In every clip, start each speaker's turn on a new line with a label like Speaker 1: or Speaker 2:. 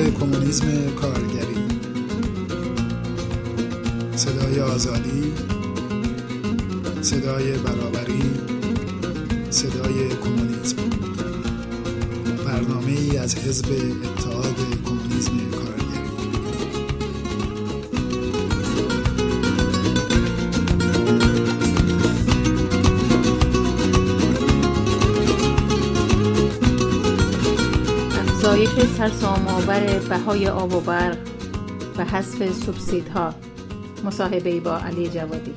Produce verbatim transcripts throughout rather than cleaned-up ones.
Speaker 1: صدای کمونیسم کارگری، صدای آزادی، صدای برابری، صدای کمونیسم. برنامه‌ای از حزب اتحاد کمونیسم کارگری.
Speaker 2: افزایش سرسام‌آور بهای آب و برق و حذف سوبسیدها. مصاحبه‌ای با علی جوادی.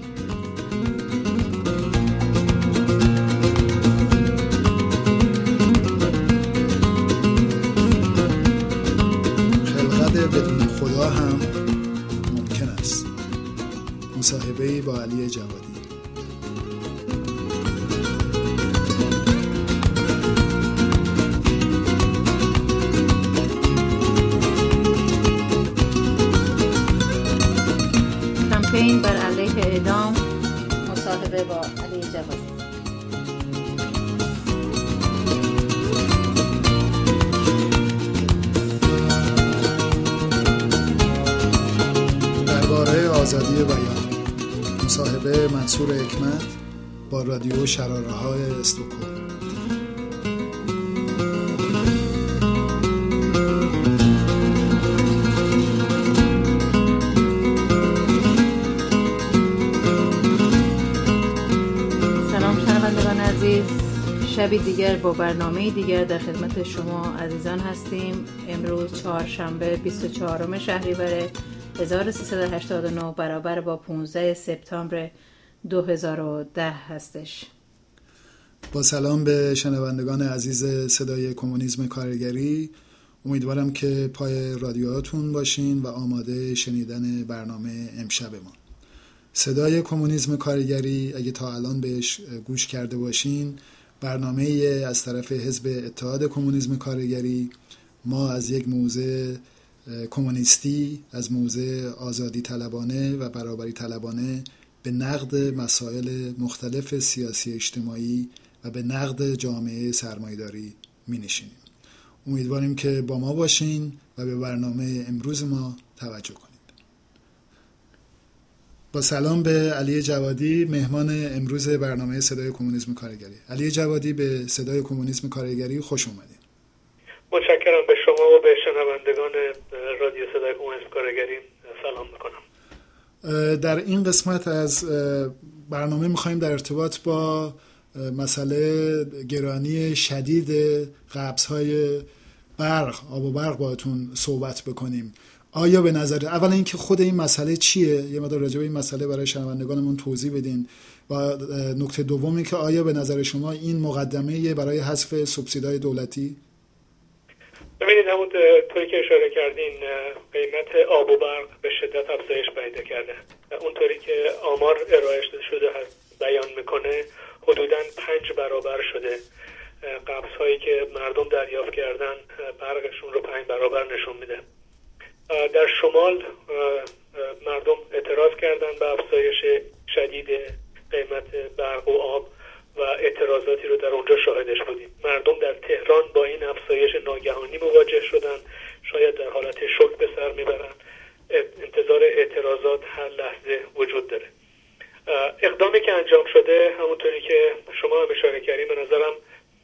Speaker 1: خلقت بدون خدا هم ممکن است. مصاحبه‌ای با علی جوادی.
Speaker 2: کمپین بر علیه اعدام. مصاحبه با علی جوادی.
Speaker 1: درباره آزادی بیان. مصاحبه منصور حکمت با رادیو شراره‌های استکهلم.
Speaker 2: شبی دیگر با برنامه دیگر در خدمت شما عزیزان هستیم. امروز چهارشنبه بیست و چهارم شهریور هزار و سیصد و هشتاد و نه برابر با پانزده سپتامبر دو هزار و ده هستش.
Speaker 1: با سلام به شنوندگان عزیز صدای کمونیسم کارگری. امیدوارم که پای رادیوهاتون باشین و آماده شنیدن برنامه امشبمان. صدای کمونیسم کارگری، اگه تا الان بهش گوش کرده باشین، برنامه از طرف حزب اتحاد کمونیسم کارگری. ما از یک موضع کمونیستی، از موضع آزادی طلبانه و برابری طلبانه به نقد مسائل مختلف سیاسی اجتماعی و به نقد جامعه سرمایه‌داری می نشینیم. امیدواریم که با ما باشین و به برنامه امروز ما توجه کنید. با سلام به علی جوادی، مهمان امروز برنامه صدای کمونیسم کارگری. علی جوادی، به صدای کمونیسم کارگری خوش اومدید.
Speaker 3: متشکرم. به شما و به شنوندگان رادیو صدای کمونیسم کارگری سلام میکنم.
Speaker 1: در این قسمت از برنامه میخوایم در ارتباط با مسئله گرانی شدید قبض‌های برق، آب و برق باهاتون صحبت بکنیم. آیا به نظر اولا اینکه خود این مسئله چیه، یه مقدار راجع به این مسئله برای شنوندگانمون توضیح بدین، و نکته دومی که آیا به نظر شما این مقدمه برای حذف سوبسیدهای دولتی؟
Speaker 3: ببینید، همون طوری که اشاره کردین، قیمت آب و برق به شدت افزایش پیدا کرده. اونطوری که آمار ارائه شده بیان میکنه حدوداً پنج برابر شده. قبض‌هایی که مردم دریافت کردن برقشون رو پنج برابر نشون میده. در شمال مردم اعتراض کردن به افزایش شدید قیمت برق و آب و اعتراضاتی رو در اونجا شاهدش بودیم. مردم در تهران با این افزایش ناگهانی مواجه شدن، شاید در حالت شوک به سر میبرن. انتظار اعتراضات هر لحظه وجود داره. اقدامی که انجام شده همونطوری که شما هم اشاره کردین به نظرم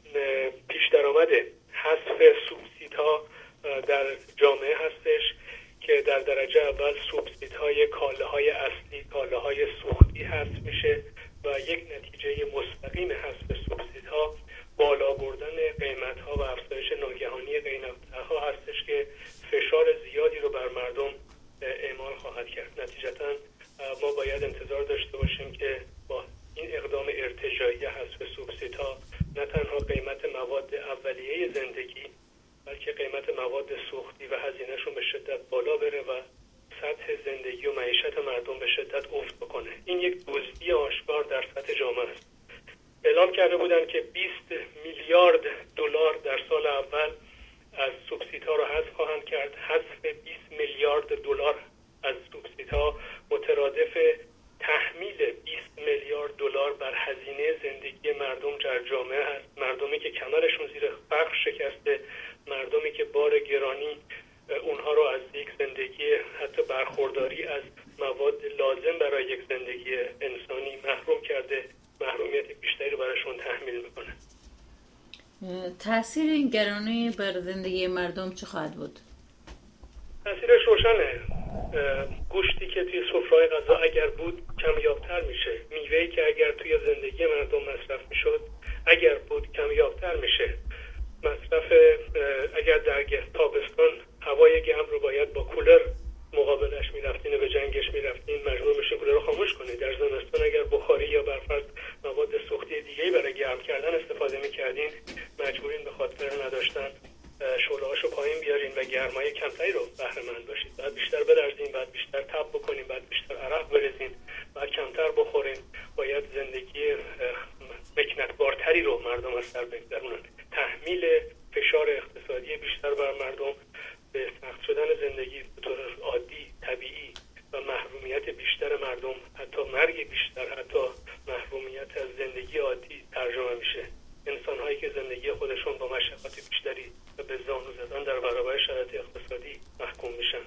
Speaker 3: پیش درآمد حذف سوبسیدها در جامعه هستش که در درجه اول سوبسیدهای کالاهای اصلی، کالاهای سوختی حذف میشه و یک نتیجه مستقیم حذف سوبسیدها بالا بردن قیمت‌ها و افزایش ناگهانی قیمت‌ها هستش که فشار زیادی رو بر مردم اعمال خواهد کرد. نتیجتاً ما باید انتظار داشته باشیم که با این اقدام ارتجاعی حذف سوبسیدها نه تنها قیمت مواد اولیه زندگی بلکه قیمت مواد سوختی و هزینه‌شون به شدت بالا بره و سطح زندگی و معیشت مردم به شدت افت بکنه. این یک دزدی آشکار در سطح جامعه است. اعلام کرده بودن که بیست میلیارد دلار در سال اول از سوبسیدها را حذف خواهند کرد. حذف بیست میلیارد دلار از سوبسیدها مترادف تحمیل بیست میلیارد دلار بر هزینه زندگی مردم در جامعه هست. مردمی که کمرشون زیر فقر شکسته، مردمی که بار گرانی اونها رو از یک زندگی حتی برخورداری از مواد لازم برای یک زندگی انسانی محروم کرده، محرومیت بیشتری رو براشون تحمیل میکنه.
Speaker 2: تأثیر این گرانی بر زندگی مردم چه خواهد بود؟
Speaker 3: تأثیرش روشنه. گوشتی که توی سفره‌های غذا اگر بود کمیابتر میشه، میوه‌ای که اگر توی زندگی مردم مصرف میشد اگر بود کمیابتر میشه. مصرف اگر در تابستان هوای گرم رو باید با کولر مقابلش میرفتین و به جنگش میرفتین، مجبور میشین کولر رو خاموش کنید. در زمستان اگر بخاری یا برفرض مواد سوختی دیگه‌ای برای گرم کردن استفاده میکردین، مجبورین به خاطر نداشتن شعله‌هاشو پایین بیارین و گرمای کمتری رو بهره مند باشید. بعد بیشتر بلرزین، بعد بیشتر تب بکنین، بعد بیشتر عرق بریزین، بعد کمتر بخورین. باید زندگی مکنت‌بارتری رو مردم از سر بگذرونن. تحمیل فشار اقتصادی بیشتر بر مردم، به سخت شدن زندگی به طور عادی، طبیعی و محرومیت بیشتر مردم، حتی مرگ بیشتر، حتی محرومیت از زندگی عادی ترجمه میشه. انسان‌هایی که زندگی خودشون با مشقت بیشتری و به زانو زدن در برابر شرایط اقتصادی محکوم میشن.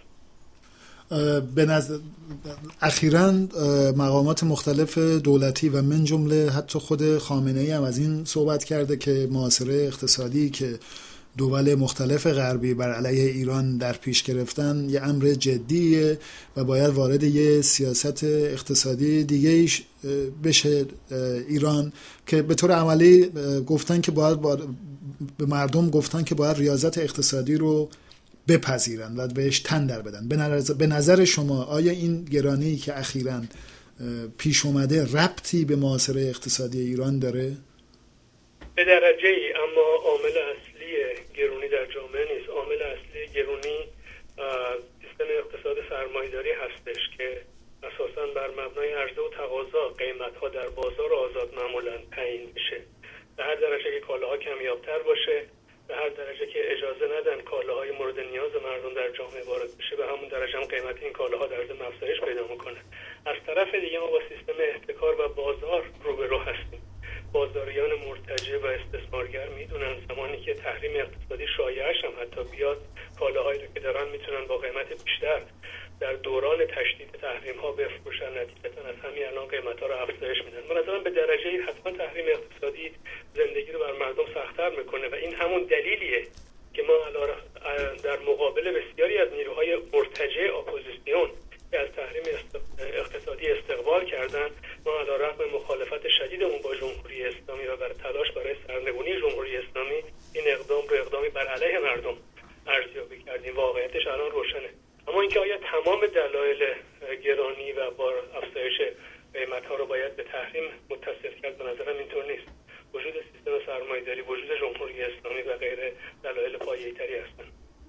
Speaker 1: به نظر اخیراً مقامات مختلف دولتی و من جمله حتی خود خامنه‌ای هم از این صحبت کرده که محاصره اقتصادی که دول مختلف غربی بر علیه ایران در پیش گرفتن یه امر جدیه و باید وارد یه سیاست اقتصادی دیگه بشه ایران، که به طور عملی گفتن که باید به مردم گفتن که باید ریاضت اقتصادی رو بپذیرن و بهش تن در بدن. به نظر شما آیا این گرانی که اخیراً پیش اومده ربطی به محاصره اقتصادی ایران داره؟
Speaker 3: به درجه ای، اما عامل اصلی گرانی در جامعه نیست. عامل اصلی گرانی سیستم اقتصاد سرمایه‌داری هستش که اساساً بر مبنای عرضه و تقاضا قیمت‌ها در بازار آزاد معمولاً تعیین میشه. به هر درجه که کالاها کمیابتر باشه، به هر درجه که اجازه ندن کالاهای مورد نیاز مردم در جامعه وارد بشه، به همون درجه هم قیمت این کالاها در ضمن افزایش پیدا میکنه. از طرف دیگه ما با سیستم احتکار و بازار روبرو هستیم. بازاریان مرتجع و استثمارگر میدونن زمانی که تحریم اقتصادی شایعش هم حتی بیاد، کالاهایی رو که دارن میتونن با قیمت بیشتر در دوران تشدید تحریم ها بفروشن، نتیجتا از همین الان قیمت ها رو افزایش میدن. به نظرم به درجه حتما تحریم اقتصادی زندگی رو بر مردم سخت‌تر میکنه و این همون دلیلیه که ما در مقابل بسیاری از نیروهای مرتجع اپوزیسیون که از تحریم اقتصادی استقبال کردن، ما علیرغم مخالفت شدیدمون با جمهوری اسلامی و بر تلاش برای سرنگونی جمهوری اسلامی این اقدام رو اقدامی بر علیه مردم ارزیابی کردیم. واقعیتش الان روشنه. اما اینکه آیا تمام دلایل گرانی و با افزایش قیمت‌ها رو باید به تحریم متصل کرد، به نظرم اینطور نیست. وجود سیستم سرمایه‌داری، وجود جمهوری اسلامی و غیره دلایل پایه‌ای‌تری هستند.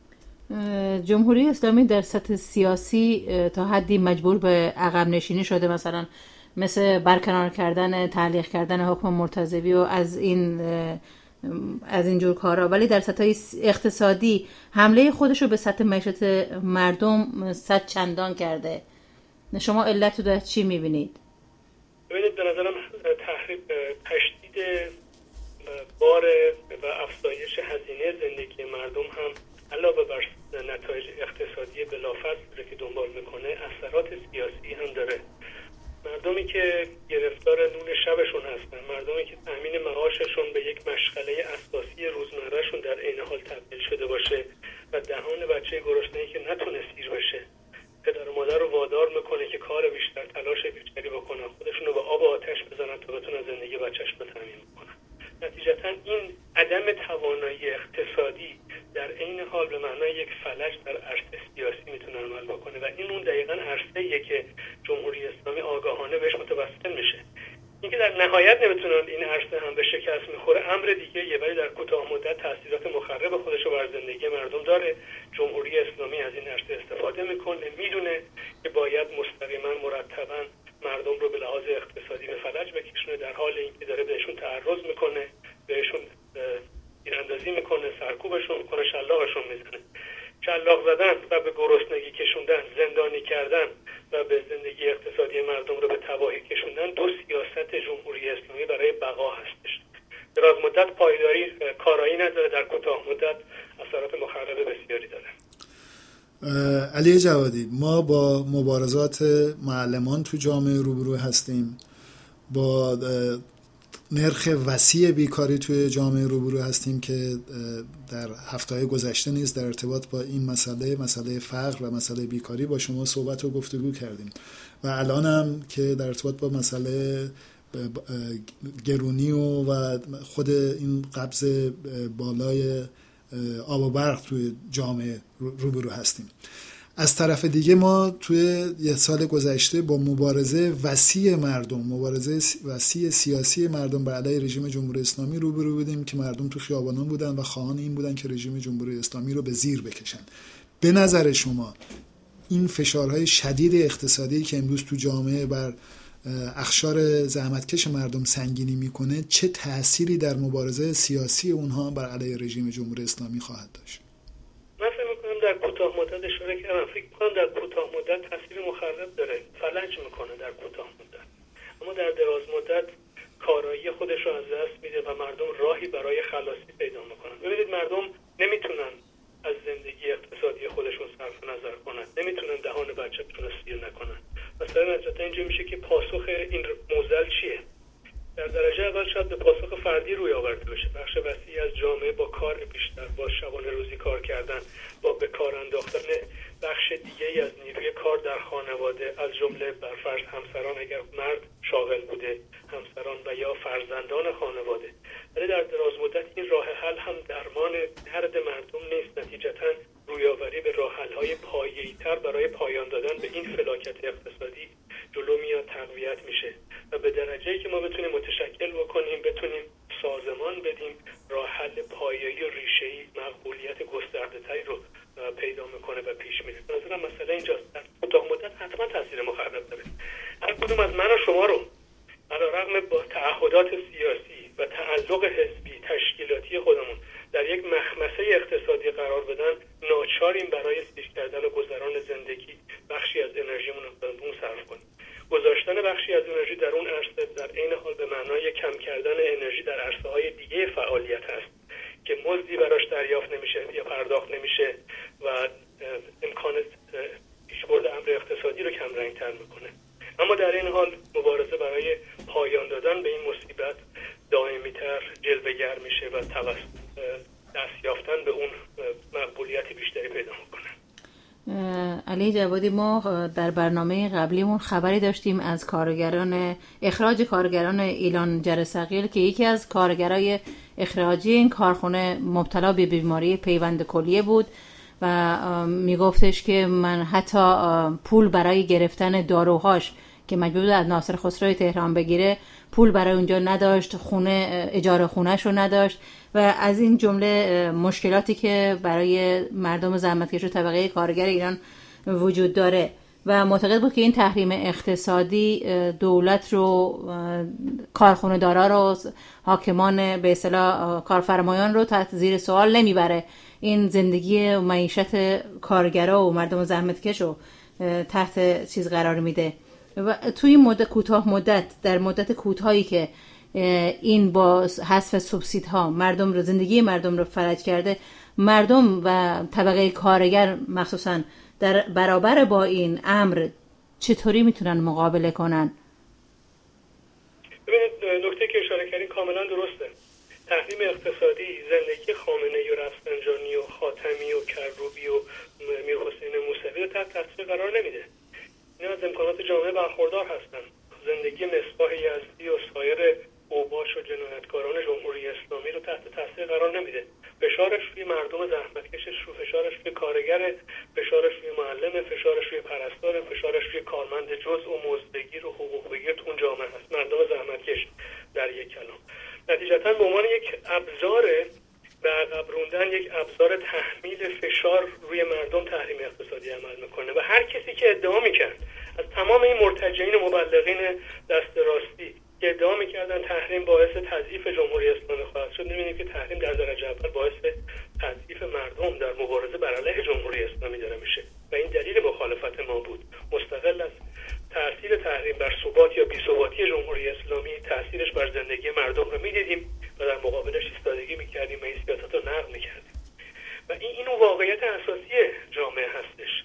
Speaker 2: جمهوری اسلامی در سطح سیاسی تا حدی مجبور به عقب نشینی شده، مثلا مثل برکنار کردن، تعلیق کردن حکم مرتضوی و از این از این جور کارا، ولی در سطح اقتصادی حمله خودش رو به سطح معیشت مردم صد چندان کرده. شما علت رو در چی میبینید؟
Speaker 3: ببینید، به نظرم تحریف تشدید بار و افزایش هزینه زندگی مردم هم علاوه بر نتایج اقتصادی بلافاصله که دنبال میکنه، اثرات سیاسی هم داره. مردمی که گرفتار نون شبشون هستن، مردمی که تامین معاششون به یک مشغله اساسی روزمرهشون در عین حال تبدیل شده باشه و دهان بچه گرسنه‌ای که نتونه سیر بشه، پدر و مادر رو وادار میکنه که کار بیشتر، تلاش بیشتری بکنن، خودشون رو به آب و آتش بزنن تا بتونن زندگی بچه‌شون رو تامین کنن. نتیجتا این عدم توانایی اقتصادی در عین حال به معنای یک فلج در عرصه سیاسی میتونه عمل بکنه و این اون دقیقاً عرصه‌ایه که جمهوری اسلامی آگاهانه بهش متوسل میشه. اینکه در نهایت نمیتونن این عرصه هم به شکست میخوره امر دیگه یه، ولی در کوتاه مدت تاثیرات مخرب خودش رو بر زندگی مردم داره. جمهوری اسلامی از این عرصه استفاده میکنه، میدونه که باید مستقیما مرتباً مردم رو به لحاظ اقتصادی به فلج بکشونه، در حال اینکه داره بهشون تعرض میکنه، بهشون تیراندازی میکنه، سرکوبشون میکنه، شلاقشون میزنه. شلاق زدن و به گرسنگی کشوندن، زندانی کردن و به زندگی اقتصادی مردم رو به تباهی کشوندن دو سیاست جمهوری اسلامی برای بقا هستش. دراز مدت پایداری کارایی نداره، در کوتاه مدت اثرات مخرب بسیاری داره.
Speaker 1: علی جوادی، ما با مبارزات معلمان تو جامعه روبرو هستیم، با نرخ وسیع بیکاری توی جامعه روبرو هستیم که در هفته‌های گذشته نیز در ارتباط با این مسئله مسئله فقر و مسئله بیکاری با شما صحبت و گفتگو کردیم و الان هم که در ارتباط با مسئله گرونی و خود این قبض بالای آب و برق توی جامعه روبرو هستیم. از طرف دیگه ما توی یه سال گذشته با مبارزه وسیع مردم، مبارزه وسیع سیاسی مردم بر علیه رژیم جمهوری اسلامی روبرو بودیم که مردم تو خیابانان بودن و خواهان این بودن که رژیم جمهوری اسلامی رو به زیر بکشن. به نظر شما این فشارهای شدید اقتصادی که امروز تو جامعه بر اخشار زحمتکش مردم سنگینی میکنه چه تأثیری در مبارزه سیاسی اونها بر علیه رژیم جمهوری اسلامی خواهد داشت؟
Speaker 3: من فکر میکنم در کوتاه مدت اشاره کردم، فکر میکنم در کوتاه مدت تاثیر مخرب داره، فلج میکنه در کوتاه مدت، اما در دراز مدت کارایی خودش رو از دست میده و مردم راهی برای خلاصی پیدا میکنن. ببینید مردم نمیتونن از زندگی اقتصادی خودشون صرف نظر کنن، نمیتونن دهان بچه‌شون رو سیر نکنن. مثلا نتیجه اینجا میشه که پاسخ این موزل چیه؟ در درجه اول شاید به پاسخ فردی روی آورده بشه. بخش وسیعی از جامعه با کار بیشتر، با شبانه روزی کار کردن، با به کار انداختن بخش دیگه‌ای از نیروی کار در خانواده، از جمله بر فرض همسران اگر مرد شاغل بوده، همسران و یا فرزندان خانواده. ولی در دراز مدت این راه حل هم درمان درد مردم نیست، نتیجتاً رویاوری به راه حل‌های پایه‌ای‌تر برای پایان دادن به این فلاکت اقتصادی جلو میاد، تقویت میشه و به درجه‌ای که ما بتونیم متشکل بکنیم، بتونیم سازمان بدیم، راه حل پایه‌ای و ریشه‌ای مقبولیت گسترده‌تری رو پیدا میکنه و پیش میره. به نظرم مسئله اینجاست. در کوتاه مدت حتما تاثیر مخرب داره. هر کدوم از من و شما رو علیرغم با تعهدات سیاسی و تعلق حزبی تشکیلاتی خودمون در یک مخمسه اقتصادی قرار بدن، ناچاریم برای سیر کردن و گذران زندگی بخشی از انرژیمون رو به اون صرف کنیم. گذاشتن بخشی از انرژی در اون عرصه در عین حال به معنای کم کردن انرژی در عرصه‌های دیگه فعالیت هست که مزدی براش دریافت نمیشه یا پرداخت نمیشه و امکان پیشبرد امر اقتصادی رو کم رنگ‌تر میکنه. اما در این حال مبارزه برای پایان دادن به این مصیبت دائمی‌تر جلوه‌گر میشه و توسط دست یافتن به اون مقبولیت بیشتری پیدا میکنه.
Speaker 2: علی جوادی، ما در برنامه قبلیمون خبری داشتیم از کارگران اخراج کارگران ایلان جرثقیل که یکی از کارگرای اخراجی این کارخانه مبتلا به بیماری پیوند کلیه بود و میگفتش که من حتی پول برای گرفتن داروهاش که مجبور بود از ناصر خسروی تهران بگیره پول برای اونجا نداشت، خونه اجاره خونه‌ش رو نداشت و از این جمله مشکلاتی که برای مردم زحمتکش و طبقه کارگر ایران وجود داره و معتقد بود که این تحریم اقتصادی دولت رو، کارخونه دارا رو، حاکمان به اصطلاح کارفرمایان رو تحت زیر سوال نمیبره، این زندگی و معیشت کارگرا و مردم زحمتکش رو تحت چیز قرار میده و توی مدت کوتاه مدت در مدت کوتاهی که این با حذف سوبسیدها مردم رو، زندگی مردم رو فلج کرده، مردم و طبقه کارگر مخصوصا در برابر با این امر چطوری میتونن مقابله کنن؟
Speaker 3: ببینید نکته که اشاره کردین کاملا درسته. تحریم اقتصادی زندگی خامنه‌ای و رفسنجانی و خاتمی و کروبی و میرحسین موسوی رو تحت تاثیر قرار نمیده. اینا از امکانات جامعه برخوردار هستن. زندگی مصباح یزدی و سایر اوباش و جنایتکاران جمهوری اسلامی رو تحت تاثیر قرار نمیده. فشارش روی مردم زحمتکشش، رو فشارش روی کارگر، فشارش روی معلم، فشارش روی پرستار، فشارش روی کارمند جزء و مزدگیر و حقوق بگیر تو اون جامعه هست. مردم زحمتکش در یک کلام. نتیجتا به عنوان یک ابزار به عقب روندن، یک ابزار تحمیل فشار روی مردم تحریم اقتصادی عمل میکنه و هر کسی که ادعا میکرد از تمام این مرتجعین و مبلغین دست راستی که ادعا میکردن تحریم باعث تضعیف جمهوری اسلامی خواهد شد، می‌بینیم که تحریم در درجه اول باعث تضعیف مردم در مبارزه بر علیه جمهوری اسلامی داره میشه و این دلیل مخالفت ما بود. مستقل از تاثیر تحریم بر ثبات یا بی‌ثباتی جمهوری اسلامی، تاثیرش بر زندگی مردم رو می‌دیدیم و در مقابلش ایستادگی می‌کردیم و این سیاست رو نقد می‌کردیم و این اینو واقعیت اساسی جامعه هستش.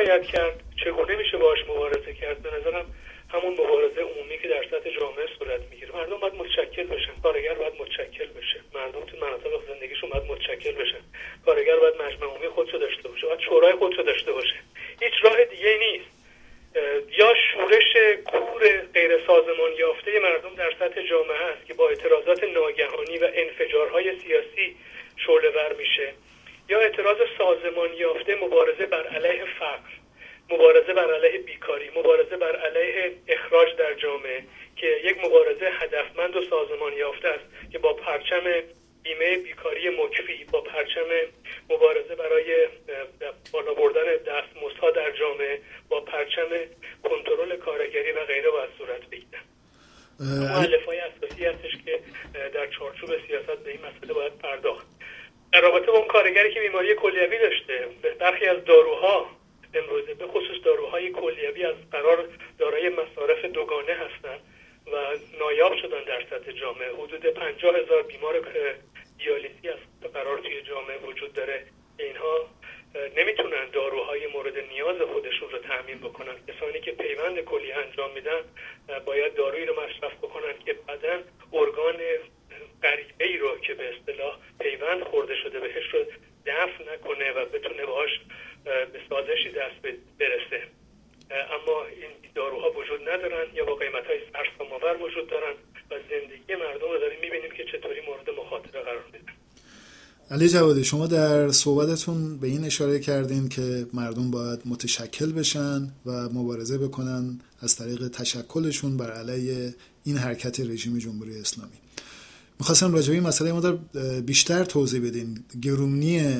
Speaker 3: باید کرد، چگونه میشه باهاش مبارزه کرد. به نظرم همون مبارزه عمومی که در سطح جامعه صورت میگیره. مردم باید متشکل بشن، کارگر باید متشکل بشه، مردم تو مناطق زندگیشون باید متشکل بشن، کارگر باید مجمع عمومی خودشو داشته باشه، باید شورای خودشو داشته باشه. هیچ راه دیگه نیست. یا شورش کور غیر سازمان یافته مردم در سطح جامعه است که با اعتراضات ناگهانی و انفجارهای سیاسی شعله‌ور میشه، یا اعتراض سازمان یافته، مبارزه بر علیه فقر، مبارزه بر علیه بیکاری، مبارزه بر علیه اخراج در جامعه که یک مبارزه هدفمند و سازمان یافته است که با پرچم بیمه بیکاری مکفی، با پرچم مبارزه برای بالا بردن دستمزدها در جامعه، با پرچم کنترل کارگری و غیره باید صورت بگیرن. مؤلفه‌های اساسی هستش که در چارچوب سیاست به این مسئله باید پرداخت. در رابطه با اون کارگری که بیماری کلیوی داشته، برخی از داروها امروزه به خصوص داروهای کلیوی از قرار دارای مصارف دوگانه هستند و نایاب شدن در سطح جامعه. حدود پنجاه هزار بیمار دیالیزی از قرار توی جامعه وجود داره. اینها نمیتونن داروهای مورد نیاز خودشون رو تامین بکنن. کسانی که پیوند کلیه انجام میدن باید دارویی رو مصرف بکنن که بعداً ارگان غریبه‌ای رو که به اصطلاح پیوند خورده شده بهش رو دفع نکنه و بتونه باهاش به سازشی دست برسه. اما این داروها وجود ندارن یا با قیمت‌های سرسام‌آور وجود دارن و زندگی مردم رو داریم می‌بینیم که چطوری مورد مخاطره قرار میدن.
Speaker 1: علی جوادی، شما در صحبتتون به این اشاره کردین که مردم باید متشکل بشن و مبارزه بکنن از طریق تشکلشون بر علیه این حرکت رژیم جمهوری اسلامی. می‌خواستم راجع به این مسئله مقدار بیشتر توضیح بدین. گرونی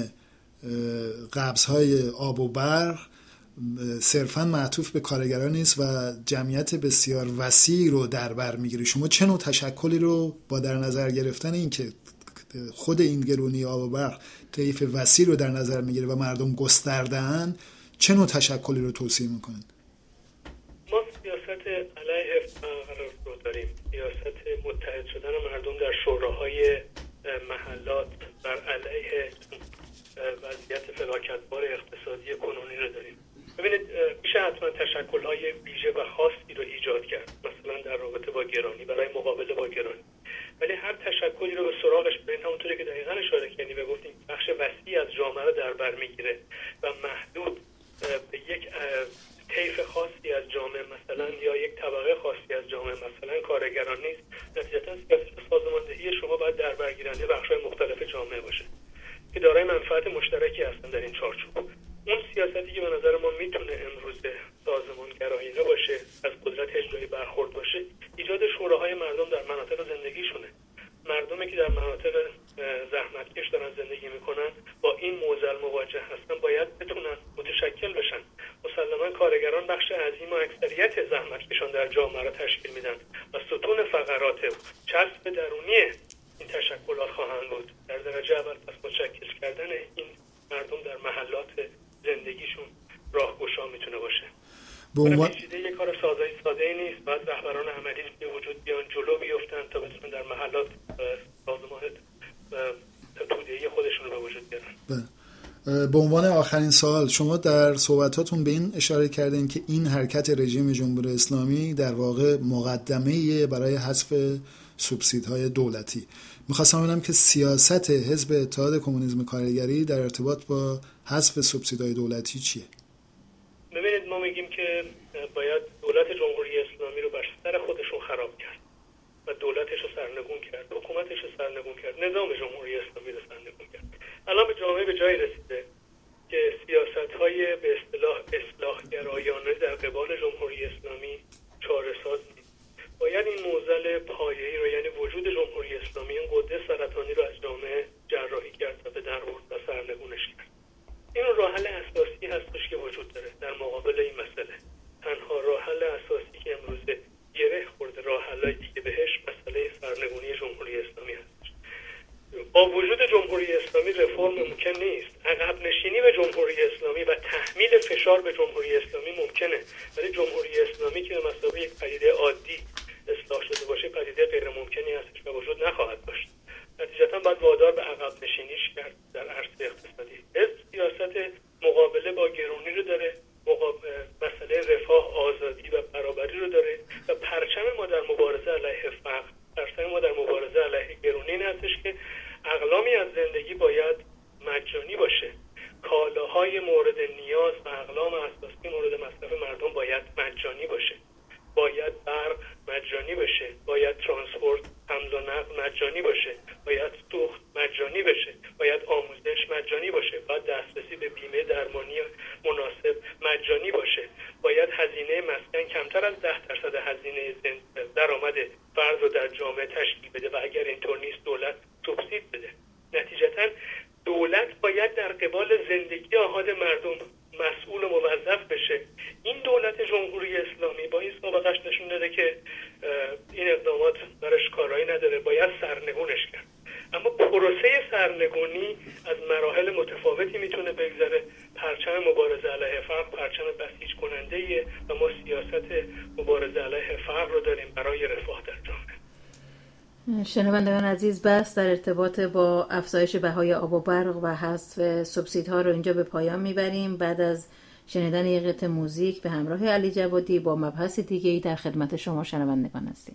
Speaker 1: قبض‌های آب و برق صرفاً معطوف به کارگران نیست و جمعیت بسیار وسیعی رو در بر میگیره. شما چه نوع تشکلی رو با در نظر گرفتن این که خود این گرونی آب و برق طیف وسیع رو در نظر میگیره و مردم گسترده‌اند، چه نوع تشکلی رو توصیه میکنن؟
Speaker 3: ما سیاست علیه فقر رو داریم، سیاست متحد شدن مردم در شوراهای محلات بر علیه وضعیت فلاکتبار اقتصادی کنونی رو داریم. ببینید میشه حتما تشکل‌های ویژه و خاصی رو ایجاد کرد، مثلا در رابطه با گرانی، برای مقابله با گرانی، ولی هر تشکلی رو به سراغش برین، همونطوری که دقیقاً اشاره کردیم و گفتیم بخش وسیعی از جامعه رو در بر میگیره و محدود به یک طیف خاصی از جامعه مثلا یا یک طبقه خاصی از جامعه مثلا کارگران نیست. نتیجتاً سیاست سازماندهی شما باید در برگیرنده بخش‌های مختلف جامعه باشه که دارای منفعت مشترکی هستن در این چارچوب. اون سیاستی که به نظر ما میتونه امروز سازمانگرایانه باشه، از قدرت اجرایی برخورد باشه، ایجاد شوراهای مردم در مناطق زندگیشونه. مردمی که در مناطق زحمتکش دارن زندگی میکنن با این معضل مواجه هستن باید بتونن متشکل بشن. مسلماً کارگران بخش عظیم و اکثریت زحمتکشان در جامعه را تشکیل میدن و ستون فقرات چسب درونی این تشکلات خواهند بود. در درجه اول پس متشکل کردن این مردم در محلات زندگیشون راهگشا میتونه باشه. به عنوان یک کار ساده ساده ای نیست. بعد رهبران عملی به وجود بیان، جلو بیفتن تا بتونن در محلات سازمانات توده‌ای خودشون رو به وجود بیارن.
Speaker 1: به عنوان آخرین سوال، شما در صحبتاتون به این اشاره کردین که این حرکت رژیم جمهوری اسلامی در واقع مقدمه‌ای برای حذف سوبسیدهای دولتی. می‌خواستم ببینم که سیاست حزب اتحاد کمونیسم کارگری در ارتباط با حذف سوبسیدهای دولتی چیه؟
Speaker 3: ببینید، ما میگیم که باید دولت جمهوری اسلامی رو بر سر خودشون خراب کرد و دولتش رو سرنگون کرد، حکومتش رو سرنگون کرد، نظام جمهوری اسلامی رو سرنگون کرد. الان به جامعه به جایی رسیده که سیاست‌های به اصطلاح اصلاح‌گرایانه در قبال جمهوری اسلامی چاره‌ساز نیست. باید این معضل پایه‌ای رو، یعنی وجود جمهوری اسلامی، این قده سرطانی رو از جامعه جراحی کرد و به در برد و سرنگونش کرد. این راه حل اساسی هستش که وجود داره در مقابل این مسئله. تنها راه حل اساسی که امروزه گره خورده راه حل دیگه بهش مسئله سرنگونی جمهوری اسلامی هستش. با وجود جمهوری اسلامی رفرم ممکن نیست. عقب نشینی به جمهوری اسلامی و تحمیل فشار به جمهوری اسلامی ممکنه، ولی جمهوری اسلامی که به مثابه یک پدیده عادی اصلاح شده باشه پدیده غیر ممکنی هستش و وجود نخواهد داشت. نتیجتا باید وادار به عقب نشینیش کرد در عرصه اقتصادی. سیاست مقابله با گرونی رو داره، مجانی باشه، باید برق مجانی بشه، باید ترانسپورت حمل و نقل مجانی باشه، باید سوخت مجانی بشه، باید آموزش مجانی باشه، باید دسترسی به بیمه درمانی مناسب مجانی باشه، باید هزینه مسکن کمتر از ده درصد هزینه درآمد فرد رو در جامعه تشکیل بده و اگر اینطور نیست دولت سوبسید بده. نتیجتاً دولت باید در قبال زندگی آحاد مردم مسئول و موظف بشه. این دولت جمهوری اسلامی با این سابقش نشون داده که این اقدامات برش کارایی نداره، باید سرنگونش کرد. اما پروسه سرنگونی از مراحل متفاوتی میتونه بگذره. پرچم مبارزه علیه فقر پرچم بسیج کننده ایه و ما سیاست مبارزه علیه فقر رو داریم برای رفاه در جامعه.
Speaker 2: شنوندگان عزیز، بحث در ارتباط با افزایش بهای آب و برق و حذف سوبسیدها رو اینجا به پایان میبریم. بعد از شنیدن یک قطعه موزیک به همراه علی جوادی با مبحث دیگه‌ای در خدمت شما شنوندگان هستیم.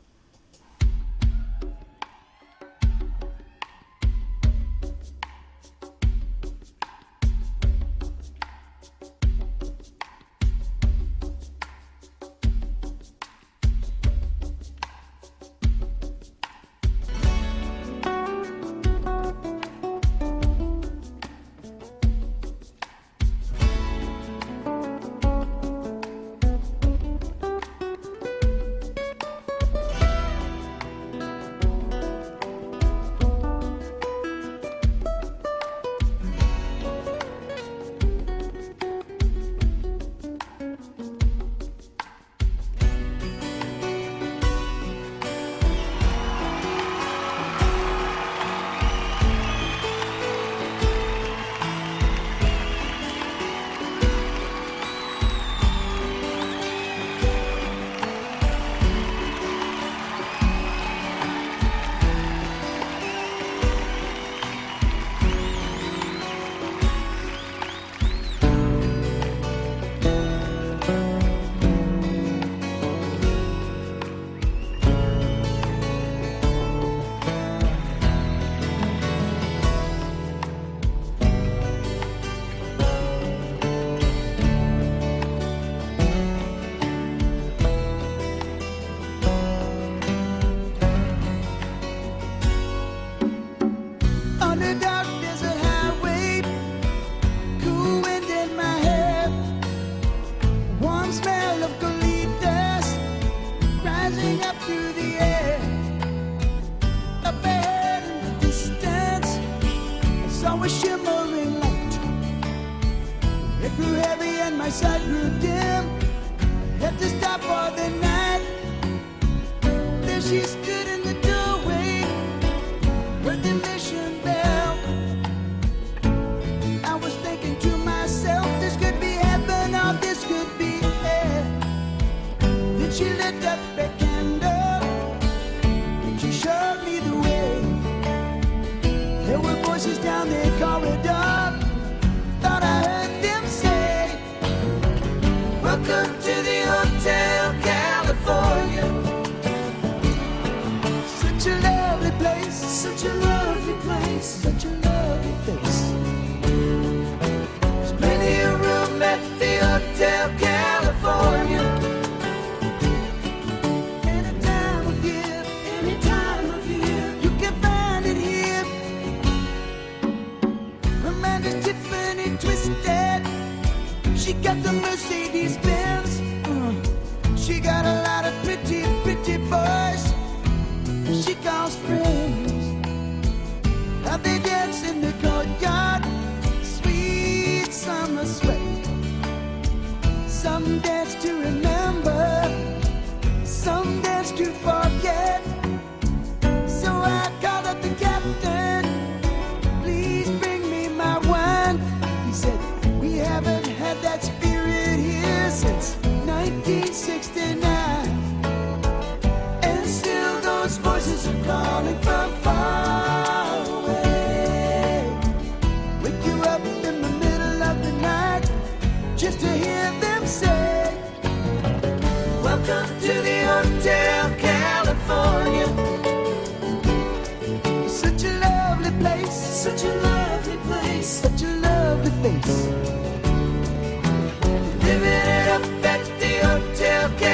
Speaker 4: Living it up at the Hotel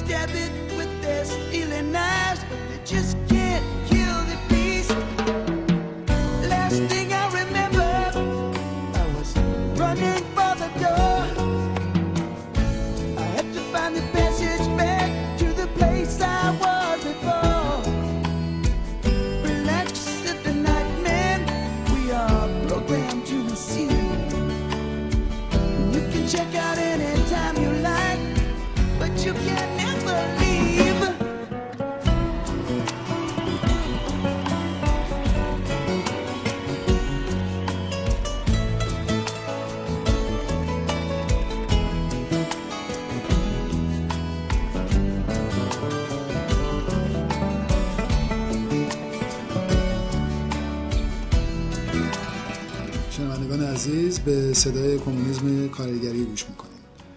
Speaker 4: stab it with their stealing knives, but they just can't kill the beast. Last thing I remember, I was running for the door. I had to find the passage back to the place I was before. Relax at the night, man. We are programmed to receive. You can check out anytime you like, but you can never leave.
Speaker 1: شنوندگان عزیز، به صدای کمونیسم کارگری گوش میکنیم.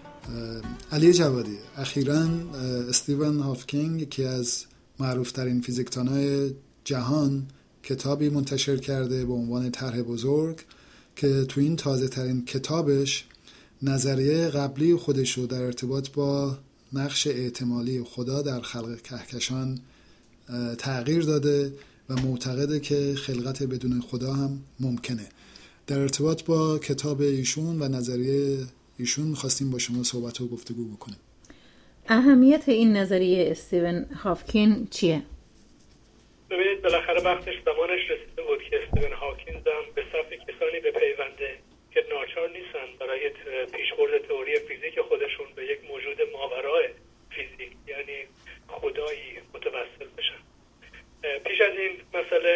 Speaker 1: علی جوادی، اخیراً استیون هاکینگ، یکی از معروفترین فیزیکدانای جهان، کتابی منتشر کرده به عنوان طرح بزرگ که تو این تازه ترین کتابش نظریه قبلی خودش رو در ارتباط با نقش احتمالی خدا در خلق کهکشان تغییر داده و معتقده که خلقت بدون خدا هم ممکنه. در ارتباط با کتاب ایشون و نظریه ایشون می‌خواستیم با شما صحبت و گفتگو بکنیم.
Speaker 2: اهمیت این نظریه استیون هاکینگ چیه؟
Speaker 3: ببینید، بالاخره وقتش زمانش رسیده بود که استیون هاکینگ هم به صف کسانی بپیونده که ناچار نیستن برای پیشبرد تئوری فیزیک خودشون به یک موجود ماورای فیزیک، یعنی خدایی، متوسل بشن. پیش از این مسئله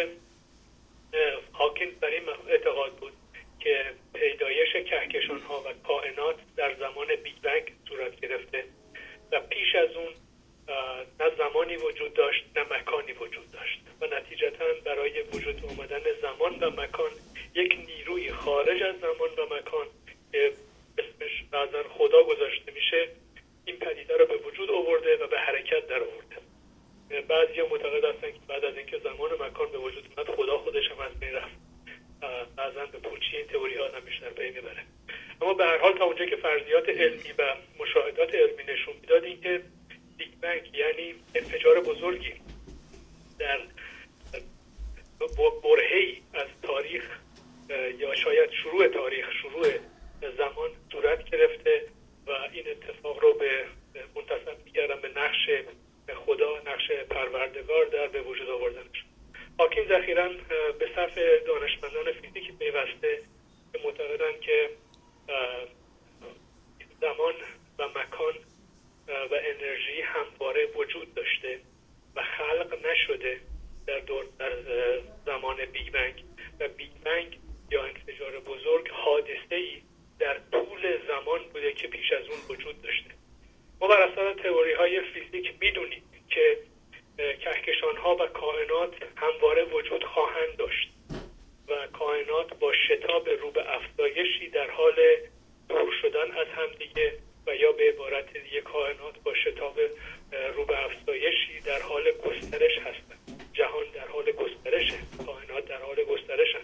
Speaker 3: هاکینگ بر این اعتقاد بود که پیدایش کهکشان ها و کائنات در زمان بیگ بنگ صورت گرفته و پیش از اون نه زمانی وجود داشت نه مکانی وجود داشت و نتیجتاً برای وجود آمدن زمان و مکان یک نیروی خارج از زمان و مکان که اسمش بعضا خدا گذاشته میشه این پدیده رو به وجود آورده و به حرکت در آورده. بعضی معتقد هستن که بعد از اینکه زمان و مکان به وجود اومد خدا خودش هم از بین رفت. بعضا به پوچی این تئوری ها هم بیشتر پی میبره. اما به هر حال تا اونجا که فرضیات علمی و مشاهدات علمی نشون میداد این که بیگ بنگ یعنی انفجار بزرگی در برهه‌ای از تاریخ یا شاید شروع تاریخ، شروع زمان صورت گرفته و این اتفاق رو به منتسب می‌کردن به نقش خدا، نقش پروردگار در به وجود آوردنش. هاکینگ اخیراً به صف دانشمندان فیزیکی پیوسته که معتقدن که زمان و مکان و انرژی همواره وجود داشته و خلق نشده در دور در زمان بیگ بنگ و بیگ بنگ یا انفجار بزرگ حادثه‌ای در طول زمان بوده که پیش از اون وجود داشته. ما بر اساس تئوری‌های فیزیک می‌دونیم که کهکشان‌ها و کائنات همواره وجود خواهند داشت و کائنات با شتاب رو به افزایشی در حال دور شدن از همدیگه و یا به عبارت دیگه کائنات با شتاب رو به افزایشی در حال گسترش هستند. جهان در حال گسترشه، کائنات در حال گسترشن.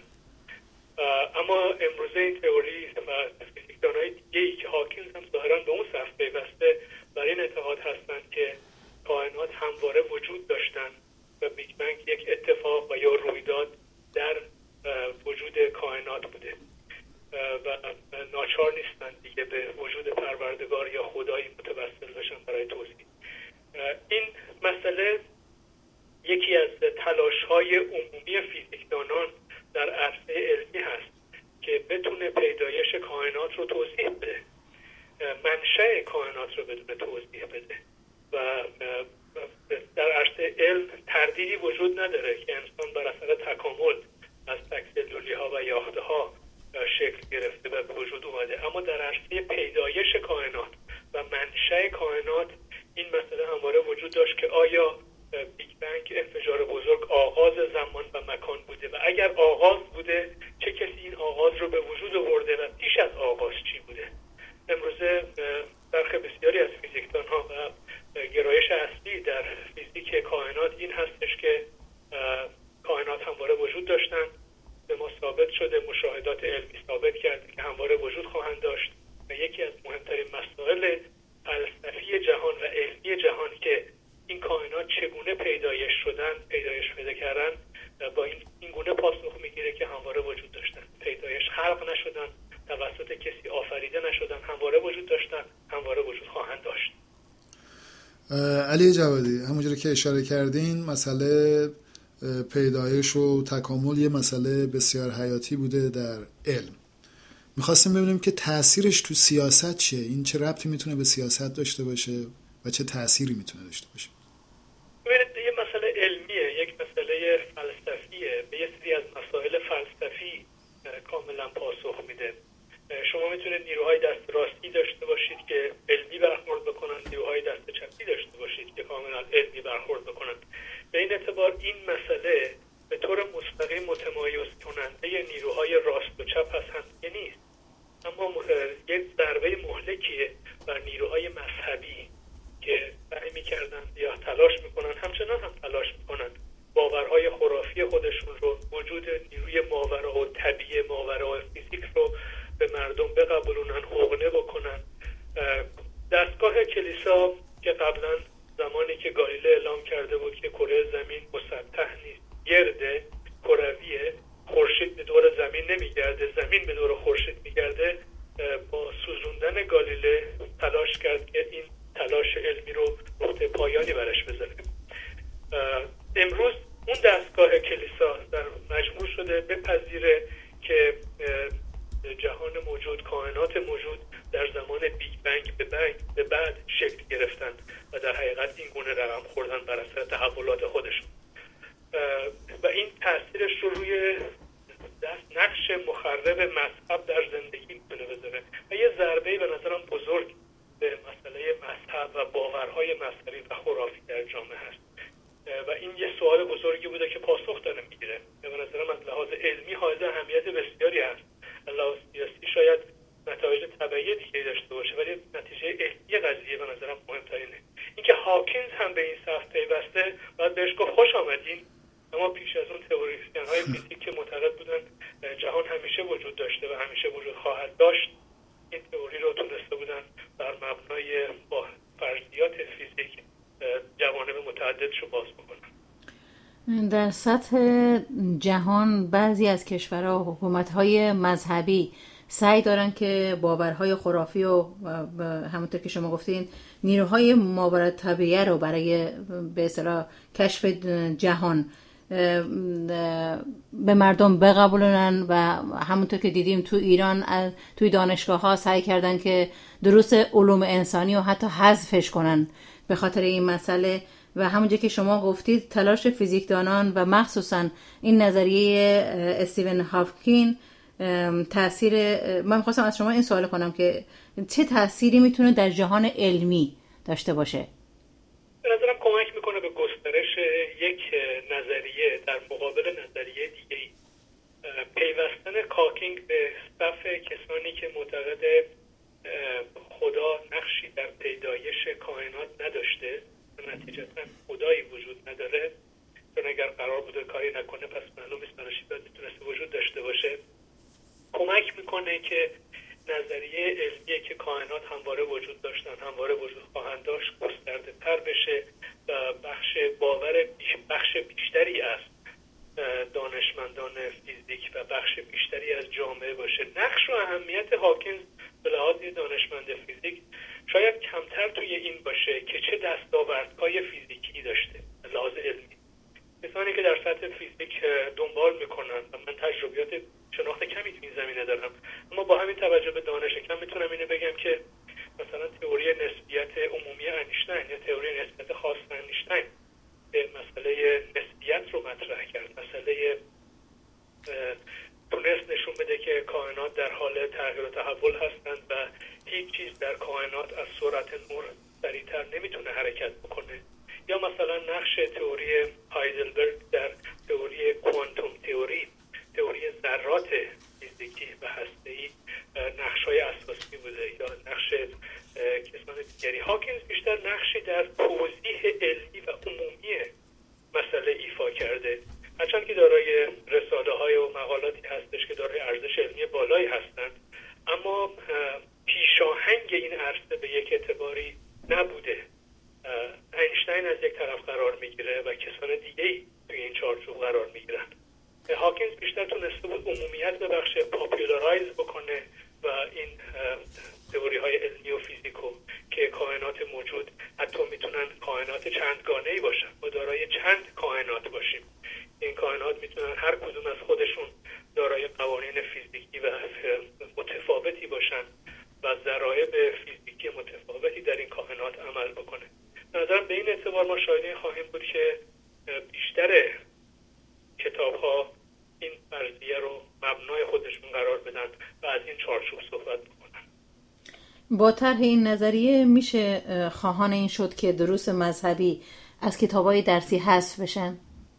Speaker 3: اما امروزه این تئوری و فیزیکدان‌های دیگه‌ای که هاکینگ هم ظاهراً به اون صف پیوسته بر این اعتقاد هستند که کائنات همواره وجود داشتن و بیگ بنگ یک اتفاق و یا رویداد در وجود کائنات بوده و ناچار نیستن دیگه به وجود پروردگار یا خدایی متوسل بشن برای توضیح. این مسئله یکی از تلاش‌های عمومی فیزیکدانان در عرصه علمی هست که بتونه پیدایش کائنات رو توضیح بده، منشأ کائنات رو بتونه توضیح بده و در عرصه علم تردیدی وجود نداره که انسان بر اثر تکامل از تک‌سلولی ها و یاخته ها شکل گرفته و به وجود اومده. اما در عرصه پیدایش کائنات و منشأ کائنات این مسئله همواره وجود داشت که آیا بیگ بنگ انفجار بزرگ آغاز زمان و مکان بوده و اگر آغاز بوده چه کسی این آغاز رو به وجود آورده و پیش از آغاز چی بوده. امروزه برخی بسیاری از فیزیکدان ها و گرایش اصلی در فیزیک کائنات این هستش که کائنات همواره وجود داشتن. به ما ثابت شده، مشاهدات علمی ثابت کرده که همواره وجود خواهند داشت و یکی از مهمترین مسائل فلسفی جهان و علمی جهان که همواره وجود خواهند داشت.
Speaker 1: علی جوادی، همونجوری که اشاره کردین مسئله پیدایش و تکامل یه مسئله بسیار حیاتی بوده در علم. میخواستیم ببینیم که تأثیرش تو سیاست چیه؟ این چه ربطی میتونه به سیاست داشته باشه و چه تأثیری میتونه داشته باشه؟
Speaker 3: ببینید یه مسئله علمیه، یک مسئله فلسفیه، به یه سری از مسائل فلسفی کاملا پاسخ میده. شما میتونید نیروهای دست راستی داشته باشید که علمی برخورد بکنن، نیروهای دست چپی داشته باشید که کاملا علمی برخورد بکنن. به این اعتبار این مسئله به طور مستقیم متمایز کننده نیروهای راست و چپ از هم نیست، اما یک ضربه مهلکیه بر نیروهای مذهبی که سعی میکردن یا تلاش میکنن، همچنان هم تلاش میکنن باورهای خرافی خودشون رو، وجود نیروی ماورا و طبیعی ماورا و فیزیک رو به مردم بقبولونن، حقنه بکنن. دستگاه کلیسا که قبلا زمانی که گالیله اعلام کرده بود که کره زمین مسطح نیست، گرده، کرویه، خورشید به دور زمین نمیگرده، زمین به دور خورشید میگرده، با سوزوندن گالیله تلاش کرد که این تلاش علمی رو نقطه پایانی برش بذاره. امروز اون دستگاه کلیسا در مجبور شده بپذیره که جهان موجود، کائنات موجود در زمان بیگ بنگ به بعد به بعد شکل گرفتن و در حقیقت این گونه رقم خوردن بر اثر تحولات خودشون و این تاثیرش رو روی دست نقش مخرب مذهب در زندگی میتونه بذاره و یه ضربه‌ای به نظرم بزرگ به مسئله مذهب و باورهای مذهبی و خرافی در جامعه هست و این یه سوال بزرگی بوده که پاسخ داره میگیره. به نظرم از لحاظ علمی حائز اهمیت بسیاری هست. از لحاظ سیاسی شاید نتایج تبعی دیگه داشته باشه، ولی نتیجه علمی قضیه به نظرم مهمترینه. اینکه هاکینز هم به این صف پیوسته، باید بهش گفت خوش آمدین. اما پیش از اون تئوریسین های فیزیک که معتقد بودن جهان همیشه وجود داشته و همیشه وجود خواهد داشت، این تئوری رو تونسته بودن بر مبنای با فرضیات فیزیک جوانب متعددش رو باز بکنن.
Speaker 2: در سطح جهان بعضی از کشورها و حکومت‌های مذهبی سعی دارن که باورهای خرافی و همونطور که شما گفتین نیروهای ماورالطبیعه رو برای به اصطلاح کشف جهان به مردم بقبولونن و همونطور که دیدیم تو ایران توی دانشگاه ها سعی کردن که دروس علوم انسانی رو حتی حذفش کنن به خاطر این مسئله. و همونجا که شما گفتید تلاش فیزیکدانان و مخصوصا این نظریه استیون هاکینگ تأثیر، من می‌خواستم از شما این سوال کنم که چه تأثیری میتونه در جهان علمی داشته باشه؟
Speaker 3: به نظرم کمک میکنه به گسترش یک نظریه در مقابل نظریه دیگه‌ای. پیوستن هاکینگ به صف کسانی که معتقد خدا نقشی در پیدایش کائنات نداشته و نتیجتاً خدایی وجود نداره، چون اگر قرار بوده کاری نکنه پس معلوم است براش باید میتونسته وجود داشته باشه، کمک میکنه که نظریه علمیه که کائنات همواره وجود داشتن، همواره وجود خواهند داشت، گسترده تر بشه و بخش باور بیش بخش بیشتری از دانشمندان فیزیک و بخش بیشتری از جامعه باشه. نقش و اهمیت هاکینز به لحاظ دانشمند فیزیک شاید کمتر توی این باشه که چه دستاوردهای فیزیکی داشته به لحاظ علمی. کسانی که در سطح فیزیک دنبال میکنن و من تجربیات شناخت کمی تو این زمینه دارم، اما با همین توجه به دانش کم میتونم اینو بگم که مثلا تئوری نسبیت عمومی اینشتین یا تئوری نسبیت خاص اینشتین به مسئله نسبیت رو مطرح کرد. مسئله تونست نشون بده که کائنات در حال تغییر و تحول هستند و هیچ چیز در کائنات از سرعت نور سریعتر نمیتونه حرکت بکنه. یا مثلا نقش تئوری هایزنبرگ در تئوری کوانتوم تئوری، تئوری ذرات فیزیکی و هسته‌ای نقش‌های اساسی بوده، یا نقش کسان دیگری. هاکینز بیشتر نقشی در توضیح علمی و عمومی مسئله ایفا کرده، هرچند که دارای رساله‌های و مقالاتی هستش که دارای ارزش علمی بالایی هستند، اما پیشاهنگ این عرصه به یک اعتباری نبوده. اینشتین از یک طرف قرار میگیره و کسان دیگه‌ای توی این چارچوب قرار میگیرن. هاکینز بیشتر تونسته بود عمومیت به بخش پاپولارایز بکنه و این تئوری های علمی و فیزیک رو موجود حتی میتونن کائنات چندگانه‌ای باشن. ما دارای چند کائنات باشیم. این کائنات میتونن هر کدوم از خودشون دارای قوانین فیزیکی و متفاوتی باشن و ضرایب فیزیکی متفاوتی در این کائنات عمل بکنه. نظرم به این اعتبار ما شاهد خواهیم بود که بیشتر کتاب‌ها این فرضیه رو مبنای خودشون قرار بدن و از این چارچوب صحبت بکنن.
Speaker 2: با طرح این نظریه میشه خواهان این شد که دروس مذهبی از کتاب‌های درسی حذف بشن؟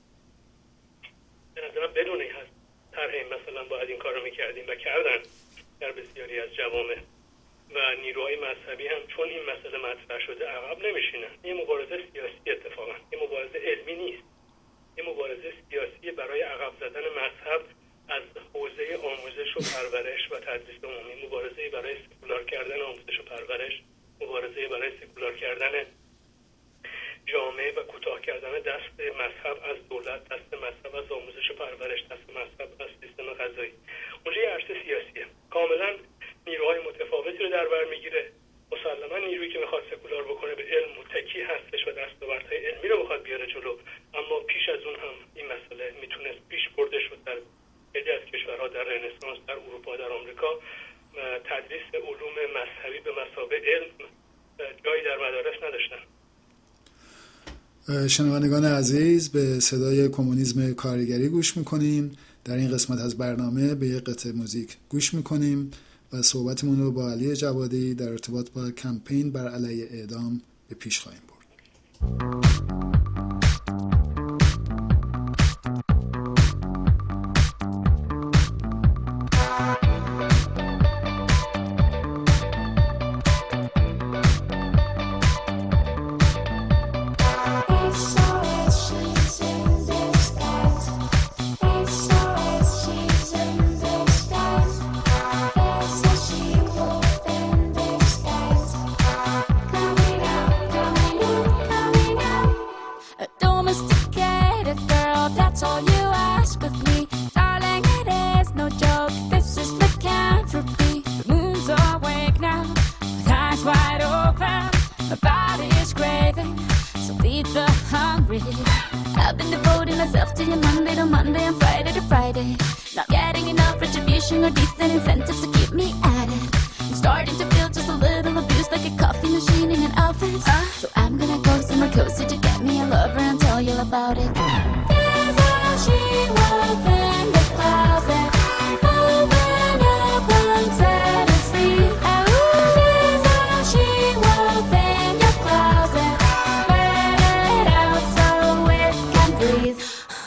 Speaker 3: به نظرم بدون این هست طرح این مثلا باید این کار رو میکردیم و کردن در بسیاری از جوامع و نیروهای مذهبی هم چون این مسئله مطرح شده عقب نمیشینن. این مبارزه سیاسی اتفاقا، این مبارزه علمی نیست، این مبارزه سیاسی برای عقب زدن مذهب از حوزه آموزش و پرورش و تدریس عمومی، مبارزه برای سکولار کردن آموزش و پرورش، مبارزه برای سکولار کردن جامعه و کوتاه کردن دست مذهب از دولت، دست مذهب از آموزش و پرورش، دست مذهب از سیستم قضایی. اونجا یه عرصه سیاسیه، کاملا نیروهای متفاوتی رو در بر میگیره. مسلما نیرویی که میخواد سکولار بکنه به علم متکی هستش و دستاوردهای علمی رو میخواد بیاره جلو، اما پیش از اون هم این مسئله میتونست پیش برده شد. در خیلی از کشورها در رنسانس، در اروپا، در آمریکا تدریس علوم مذهبی به مثابه علم جایی در مدارس نداشتن.
Speaker 1: شنوندگان عزیز، به صدای کمونیسم کارگری گوش میکنیم. در این قسمت از برنامه به یک قطعه موزیک گوش میکنیم و صحبتمون رو با علی جوادی در ارتباط با کمپین بر علیه اعدام به پیش خواهیم برد.
Speaker 5: I've been devoting myself to you Monday to Monday and Friday to Friday. Not getting enough retribution or decent incentives to keep me at it. I'm starting to feel just a little abused, like a coffee machine in an office. uh, So I'm gonna go somewhere cozy to get me a lover and tell you about it. There's a she-wolf in the closet. Open up and set us free. There's a she-wolf in your closet. Let it out so it can breathe.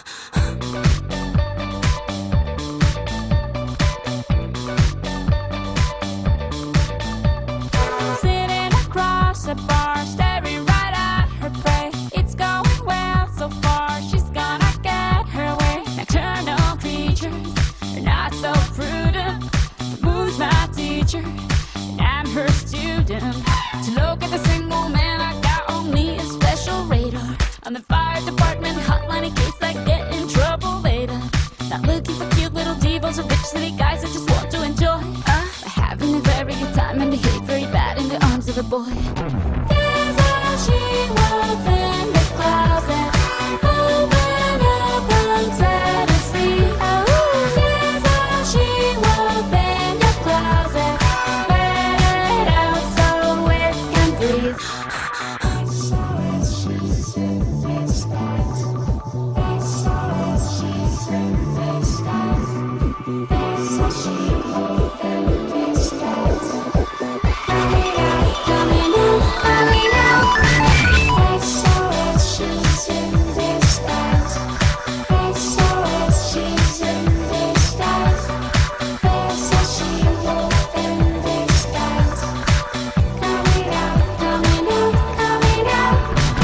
Speaker 5: Sitting across the bar, staring right at her prey. It's going well so far, she's gonna get her way. Nocturnal creatures are not so prudent. The moon's my teacher, and I'm her student. To look at the single man, I got on me a special radar. On the fire department hotline in case I get in trouble later. Not looking for cute little divas or rich city guys that just want to enjoy. Uh, but having a very good time and behave very bad in the arms of a boy. There's a she-wolf in the closet. Open up and set us free. There's a she-wolf in your closet. Let it out so it can breathe. I saw it, she's in disguise. I saw it, she's in disguise. There's a she-wolf in disguise. Coming out, coming out, coming out. I saw it, she's in disguise. I saw it, she's in disguise. There's a she-wolf in disguise. Coming out, coming out, coming out.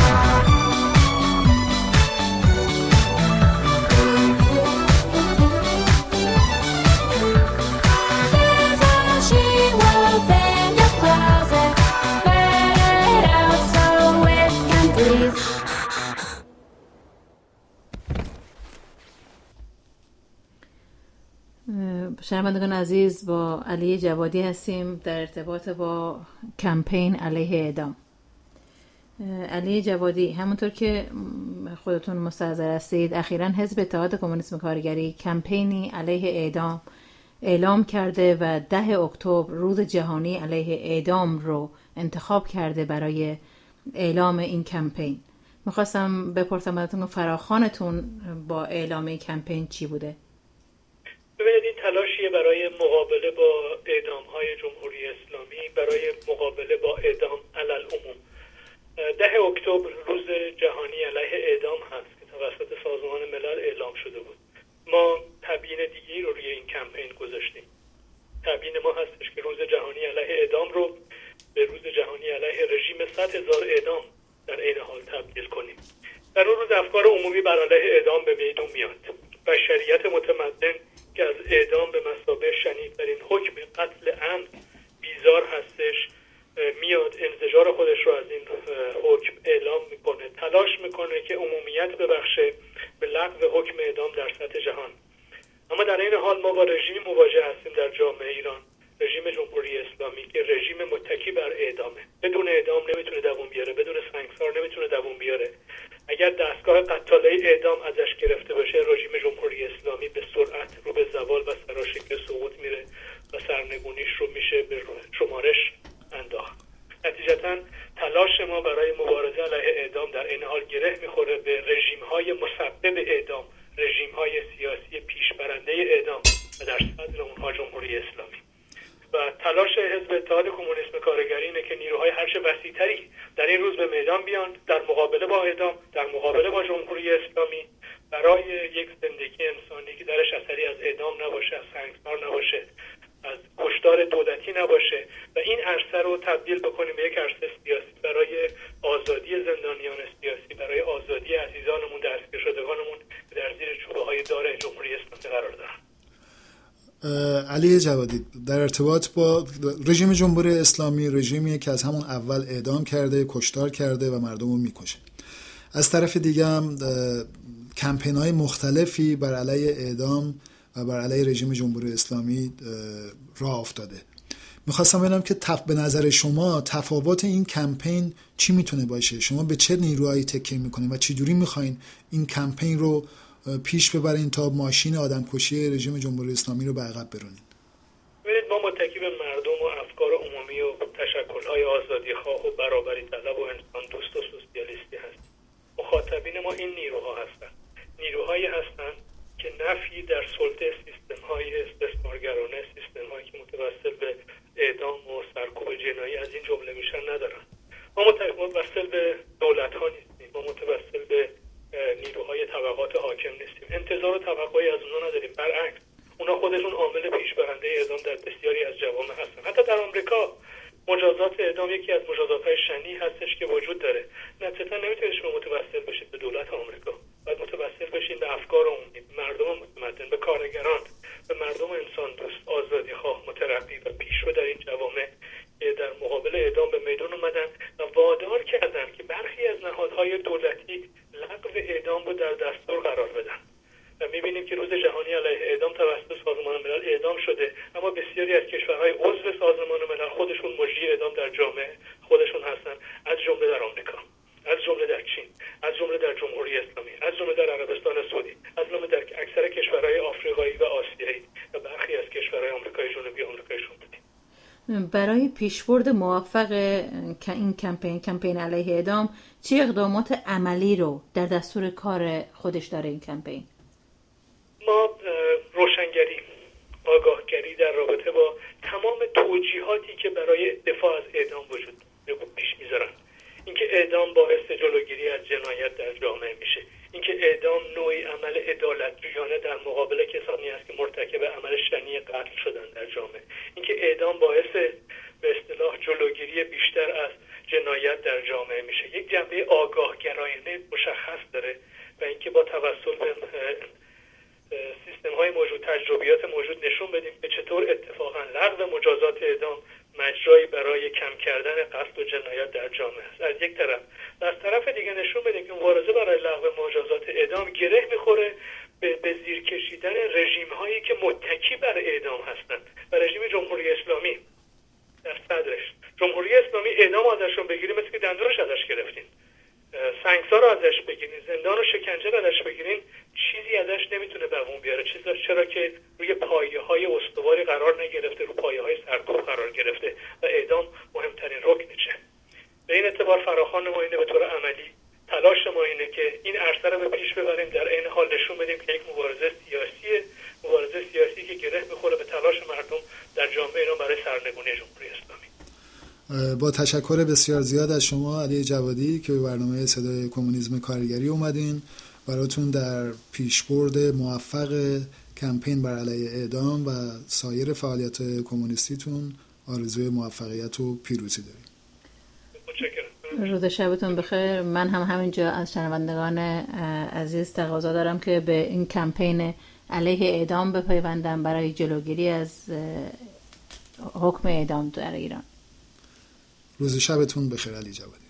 Speaker 5: There's a she-wolf in your closet. Let it out so it can breathe.
Speaker 2: شنوندگان عزیز، با علی جوادی هستیم در ارتباط با کمپین علیه اعدام. علی جوادی، همونطور که خودتون مستحضر هستید، اخیراً حزب اتحاد کمونیسم کارگری کمپینی علیه اعدام اعلام کرده و ده اکتبر روز جهانی علیه اعدام رو انتخاب کرده برای اعلام این کمپین. میخواستم بپرسم ازتون فراخوانتون با اعلام این کمپین چی بوده؟
Speaker 3: ببینید، این تلاشیه برای مقابله با اعدام‌های جمهوری اسلامی، برای مقابله با اعدام علل عموم. ده اکتبر روز جهانی علیه اعدام هست که توسط سازمان ملل اعلام شده بود. ما تبیین دیگری رو روی این کمپین گذاشتیم. تبیین ما هستش که روز جهانی علیه اعدام رو به روز جهانی علیه رژیم صد هزار اعدام در عین حال تبدیل کنیم. در اون روز افکار عمومی بر علیه اعدام به میدون میاد. بشریت متمدن که از اعدام به مثابه شنیدترین حکم قتل عمد بیزار هستش، میاد انزجار خودش رو از این حکم اعلام میکنه، تلاش میکنه که عمومیت ببخشه به لغو حکم اعدام در سطح جهان. اما در این حال ما با رژیم مواجه هستیم در جامعه ایران، رژیم جمهوری اسلامی که رژیم متکی بر اعدامه. بدون اعدام نمیتونه دوام بیاره، بدون سنگسار نمیتونه دوام بیاره. اگر دستگاه قتاله اعدام ازش گرفته باشه، رژیم جمهوری اسلامی به سرعت رو به زوال و سراشکری سقوط میره و سرنگونیش رو میشه به شمارش انداخت. نتیجتاً تلاش ما برای مبارزه علیه اعدام در این حال گره میخوره به رژیم‌های مسبب اعدام، رژیم‌های سیاسی پیشبرنده اعدام و در صدر اونها جمهوری اسلامی. و تلاش حزب اتحاد کمونیسم کارگری اینه که نیروهای هرچه وسیع‌تری در این روز به میدان بیان در مقابله با اعدام، در مقابله با جمهوری اسلامی، برای یک زندگی انسانی که درش اثری از اعدام نباشه، از سنگسار نباشه، از کشتار دولتی نباشه و این عرصه رو تبدیل بکنیم به یک عرصه سیاسی برای آزادی زندانیان سیاسی، برای آزادی عزیزانمون دستگیر شدگانمون که در زیر چوبه‌های دار جمهوری اسلامی قرار دارن.
Speaker 1: علی جوادی، در ارتباط با رژیم جمهوری اسلامی، رژیمی که از همون اول اعدام کرده، کشتار کرده و مردم رو میکشه. از طرف دیگه هم کمپین‌های مختلفی بر علیه اعدام و بر علیه رژیم جمهوری اسلامی راه افتاده. میخواستم ببینم که تف... به نظر شما تفاوت این کمپین چی میتونه باشه؟ شما به چه نیروهایی تکیه میکنین و چجوری میخواین این کمپین رو پیش ببرین تا ماشین آدمکشی رژیم جمهوری اسلامی رو به عقب برونین؟
Speaker 3: ببینید، ما متکی به مردم و افکار عمومی و تشکل‌های آزادی‌خواه و برابری طلب و انسان دوست و سوسیالیستی هستیم. مخاطبین ما این نیروها هستند. نیروهایی هستند که نفی در سلطه سیستم‌های استثمارگرانه، سیستم‌هایی که متوسل به اعدام و سرکوب جنایی از این جمله میشن ندارن. ما متوسل به دولت‌ها نیستیم، ما متوسل به نیروهای طبقات حاکم نیستیم. انتظار و توقعی از اونها نداریم. برعکس، اونا خودشون عامل پیشبرنده اعدام در بسیاری از جوامع هستن. حتی در آمریکا مجازات اعدام یکی از مجازات‌های شنی هستش که وجود داره. نتیجتاً نمیتونید شما متوسل بشید به دولت آمریکا. باید متوسل بشید به افکار عمومی، مردم متمدن، به کارگران، به مردم انسان دوست، آزادی‌خواه، مترقی و پیشرو در این جوامع که در مقابل اعدام به میدان اومدن و وادار کردن که برخی از نهادهای دولتی لغو اعدام رو در دستور قرار بدن. و می‌بینیم که روز جهانی علیه اعدام توسط سازمان ملل اعدام شده، اما بسیاری از کشورهای عضو سازمان ملل خودشون مجری اعدام در جامعه خودشون هستن، از جمله در آمریکا، از جمله در چین، از جمله در جمهوری اسلامی، از جمله در عربستان سعودی، از جمله در اکثر کشورهای آفریقایی و آسیایی و برخی از کشورهای آمریکای جنوبی و آمریکای شمالی.
Speaker 2: برای پیشبرد موفق این کمپین کمپین علیه اعدام چه اقدامات عملی رو در دستور کار خودش داره این کمپین؟
Speaker 3: ما روشنگری، آگاهگری در رابطه با تمام توجیهاتی که برای دفاع از اعدام وجود داره پیش میذارن. اینکه اعدام باعث جلوگیری از جنایت در جامعه میشه، اینکه اعدام نوعی عمل عدالتجویانه در مقابل کسانی است که مرتکب عمل شنیع قتل شدن در جامعه، اینکه اعدام باعث به اصطلاح جلوگیری بیشتر از جنایت در جامعه میشه. یک جنبه آگاهگرایانه مشخص داره و اینکه با توسل به سیستم‌های موجود، تجربیات موجود نشون بدیم که چطور اتفاقا لغو مجازات اعدام مجرایی برای کم کردن قتل و جنایت در جامعه است از یک طرف، و از طرف دیگه نشون بدیم که مبارزه برای لغو مجازات اعدام گره میخوره به, به زیر کشیدن رژیم‌هایی که متکی بر اعدام هستند و رژیم جمهوری اسلامی در صدرش. جمهوری اسلامی اعدام ازشون بگیرین مثل که دندونش ازش گرفتین، سنگسار رو ازش بگیرین، زندان و شکنجه رو ازش بگیرین، چیزی ازش نمیتونه دووم بیاره. چیزا چرا که روی پایه‌های استواری قرار نگرفته، رو پایه‌های سرکوب قرار گرفته و اعدام مهمترین رکنشه. به این اعتبار فراخوان ما اینه به طور عملی تلاش ما اینه که این عرصه رو به پیش ببریم، در عین حال نشون بدیم که یک مبارزه سیاسیه، مبارزه سیاسی که گره بخوره به تلاش مردم در جامعه ایران برای سرنگونی جمهوری اسلامی.
Speaker 1: با تشکر بسیار زیاد از شما علی جوادی که به برنامه صدای کمونیسم کارگری اومدین. براتون در پیشبرد موفق کمپین بر علیه اعدام و سایر فعالیت کمونیستیتون آرزوی موفقیت و پیروزی داریم.
Speaker 3: متشکرم.
Speaker 2: روز شبتون بخیر. من هم همینجا از شنوندگان عزیز تقاضا دارم که به این کمپین علیه اعدام بپیوندن برای جلوگیری از حکم اعدام در ایران.
Speaker 1: روز شبتون بخیر علی جوادی.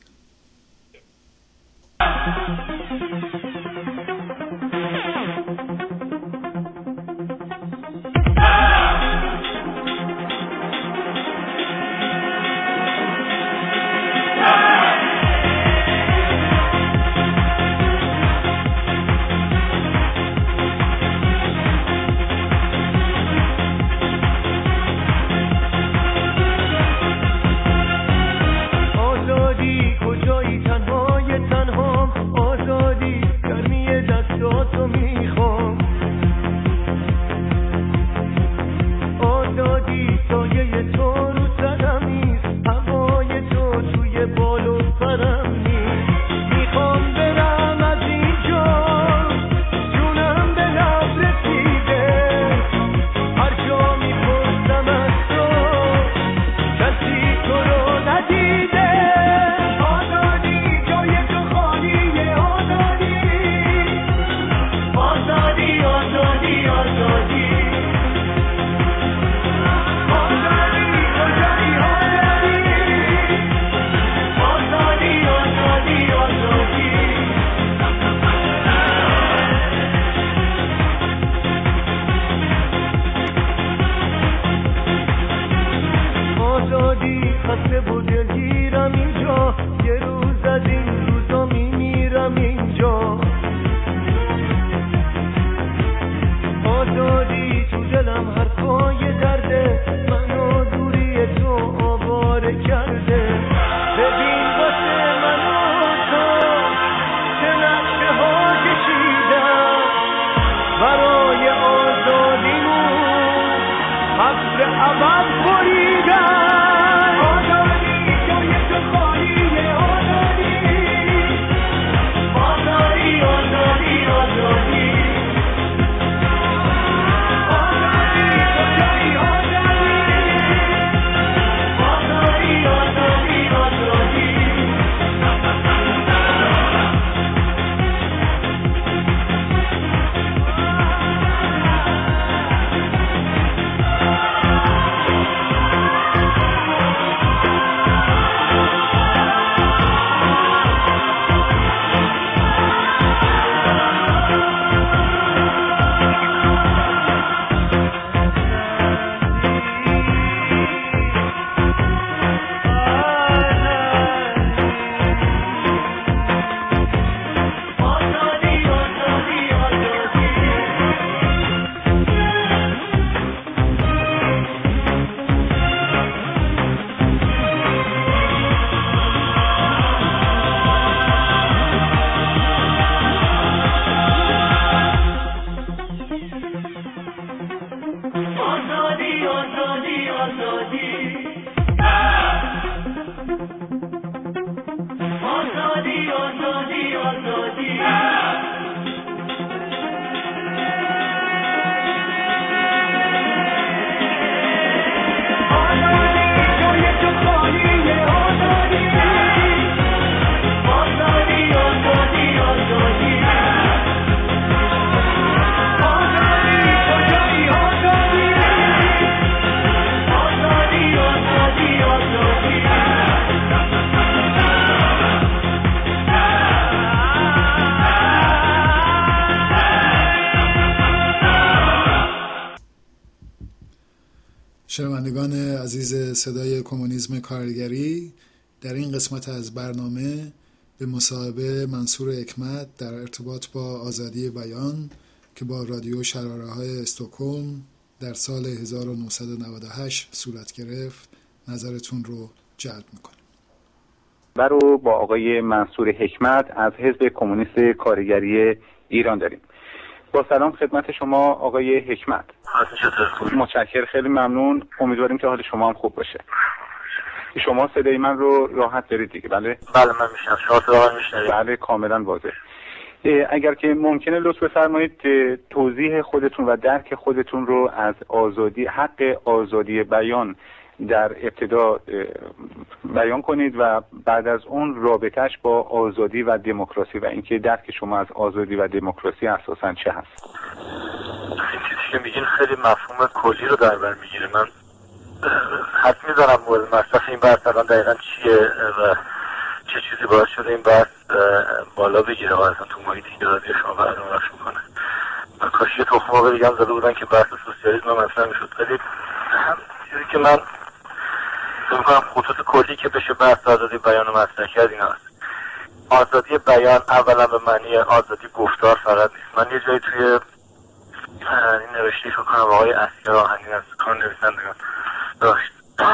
Speaker 1: شنوندگان عزیز صدای کمونیسم کارگری، در این قسمت از برنامه به مصاحبه منصور حکمت در ارتباط با آزادی بیان که با رادیو شراره‌های استکهلم در سال هزار و نهصد و نود و هشت صورت گرفت نظرتون رو جلب میکنیم.
Speaker 6: برو با آقای منصور حکمت از حزب کمونیست کارگری ایران داریم. با سلام خدمت شما آقای حکمت. متشکرم، خیلی ممنون. امیدواریم که حال شما هم خوب باشه. شما صدای من رو راحت دارید دیگه؟ بله
Speaker 7: بله من میشنم. شما صدا من میشنوید؟
Speaker 6: بله کاملا واضح. اگر که ممکنه لطف بفرمایید توضیح خودتون و درک خودتون رو از آزادی، حق آزادی بیان در ابتدا بیان کنید و بعد از اون رابطهش با آزادی و دموکراسی و اینکه درک شما از آزادی و دموکراسی اساساً چه هست.
Speaker 7: این چیزی که میگین خیلی مفهوم کلی رو در بر میگیره. من حد میزنم مورد مصرف این بحث الان دقیقا چیه و چه چیزی باعث شده این بحث بالا بگیره و اصلا تو محیط ایرادی شما برنامه‌اش میکنه. من کاشی تخم مرغ دیگه هم زده بودن که بحث سوسیالیسم هم مطرح میشد، ولی چیزی که من فکر میکنم خطوط کلی که بشه بحث آزادی بیان و مطرح کرد این هست. آزادی بیان اولا به معنی آزادی گفتار فقط نیست. من یه جایی توی این نوشتی فکر کنم آقای اسکر آهنین از کار نویسندگان داشت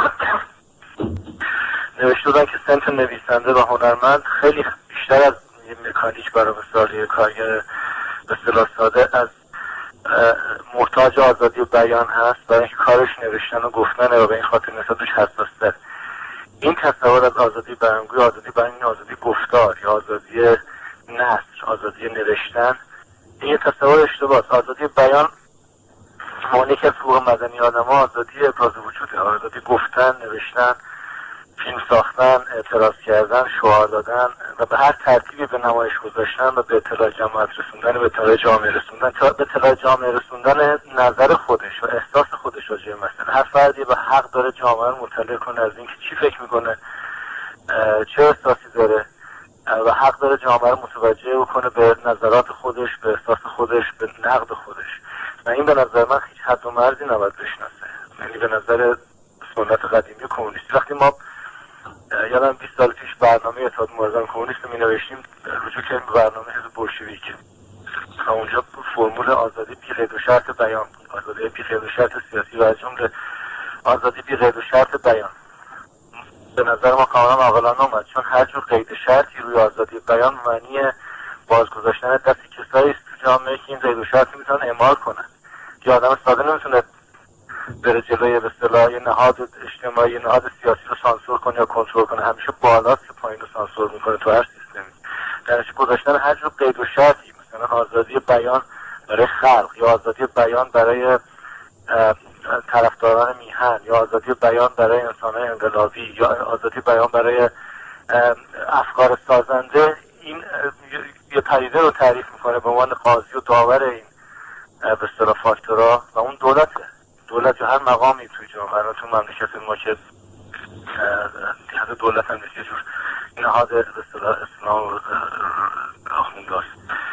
Speaker 7: نوشته بودن که سمت نویسنده و هنرمند خیلی بیشتر از یه مکانیک برای مثالی کارگر به اصطلاح ساده از محتاج آزادی بیان هست، برای اینکه کارش نوشتن و گفتنه و به این خاطر نسبتش حساس‌تر. این تصور از آزادی بیانگوی، آزادی بیان، آزادی گفتار یا آزادی نثر، آزادی نوشتن، این یه تصور اشتباهه. آزادی بیان معنی که از حقوق مدنی آدم‌ها آزادی ابراز وجوده، آزادی گفتن، نوشتن، فیلم ساختن، اعتراض کردن، شعار دادن و به هر ترتیبی به نمایش گذاشتن و به اطلاع جماعت رسوندن، به اطلاع جامعه رسوندن، تا به اطلاع جامعه رسوندن نظر خودش و احساس خودش راجع به مسئله. هر فردی به حق داره جامعه رو مطلع کنه از اینکه چی فکر میکنه، چه احساسی داره و حق داره جامعه رو متوجه بکنه به نظرات خودش، به احساس خودش، به نقد خودش. و این به نظر من هیچ حد و مرزی نباید بشناسه. یعنی به نظر سنت قدیمی کمونیستی وقتی ما یادم بیست سال پیش برنامه اتحاد مبارزان کمونیست می نوشتیم، رجوع کردیم به برنامه حزب بولشویک و اونجا فرمول آزادی بی قید و شرط بیان بود، آزادی بی قید و شرط سیاسی و از جمله آزادی بی قید و شرط بیان به نظر ما کاملا عاقلانه اومد، چون هر جور قید و شرطی روی آزادی بیان معنی بازگذاشتن دست کسایی است تو جامعه که این قید و شرط میتونن اعمال کنن. که آدم ساده نمیتونه بره جلوی به اصطلاح نهاد اجتماعی، نهاد سیاسی رو سانسور کنه یا کنترل کنه، همیشه بالاست که پایین رو سانسور میکنه تو هر سیستمی. درش گذاشتن هر جور قید و شرطی، مثلا آزادی بیان برای خلق یا آزادی بیان برای طرفداران میهن یا آزادی بیان برای انسان‌های انقلابی یا آزادی بیان برای افکار سازنده، این یه پدیده رو تعریف میکنه به عنوان قاضی و داور این به اصطلاح فاکتورها و اون دولته. دولت یا هر مقامی توی جامعه، تو مملکت ما که جهت دولت هم نیست، یه جور نهاد به اصطلاح اسلام آخونداست.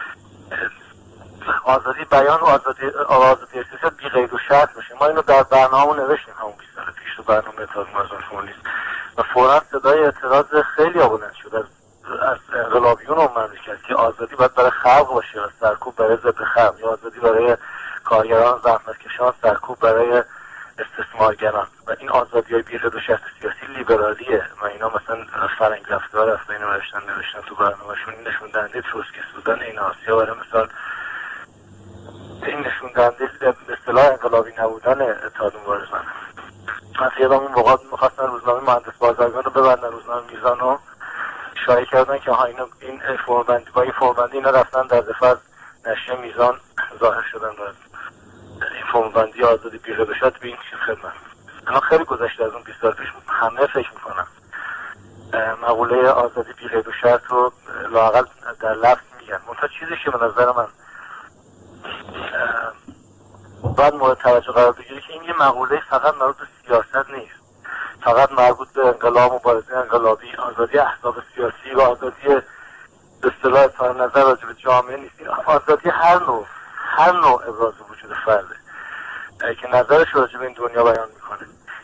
Speaker 7: آزادی بیان و آزادی آزادی سیاست بی قید و شرط باشه. ما اینو در برنامه‌مون نوشتیم همون بیست سال پیش تو برنامه اتحاد مبارزان کمونیست و فوراً صدای اعتراض خیلی بلند شد از از انقلابیون اون مملکت که آزادی باید برای خلق باشه، سرکوب برای ضد خلق، یا آزادی برای کارگران، زحمتکشان، سرکوب برای استثمارگران. و این آزادی‌های بی قید و شرط سیاسی لیبرالیه و اینا مثلا فرنگ رفتار اصلا اینو نوشتن نوشتن تو برنامه‌شون، این نشون دهنده تروسکی بودن این آسیا برای مثال، این نشون دهنده به اصطلاح انقلابی نبودن اتحاد مبارزان. من یادم اون موقع می‌خواستن روزنامه مهندس بازرگان رو ببندن، روزنامه میزان رو شایع کردن که ها اینو این فرم‌بندی با این فرم‌بندی اینا رفتن در دفعه از نشریه میزان ظاهر شدن و این فرم‌بندی آزادی بی قید و شرط به این چیز خدمت. الان خیلی گذشته از اون بیست سال پیش، همه فکر میکنم مقوله آزادی بی قید و شرط رو لااقل در لفظ میگن. منتها چیزی که به نظر من باید مورد توجه قرار بگیره که این یه مقوله فقط مربوط به سیاست نیست، فقط مربوط به انقلاب، مبارزه انقلابی، آزادی احزاب سیاسی و آزادی به اصطلاح اظهار نظر راجع به جامعه نیست. آزادی هر نوع هر نوع ابراز وجود فرده که نظرش راجع به این دنیا بیان میکنه.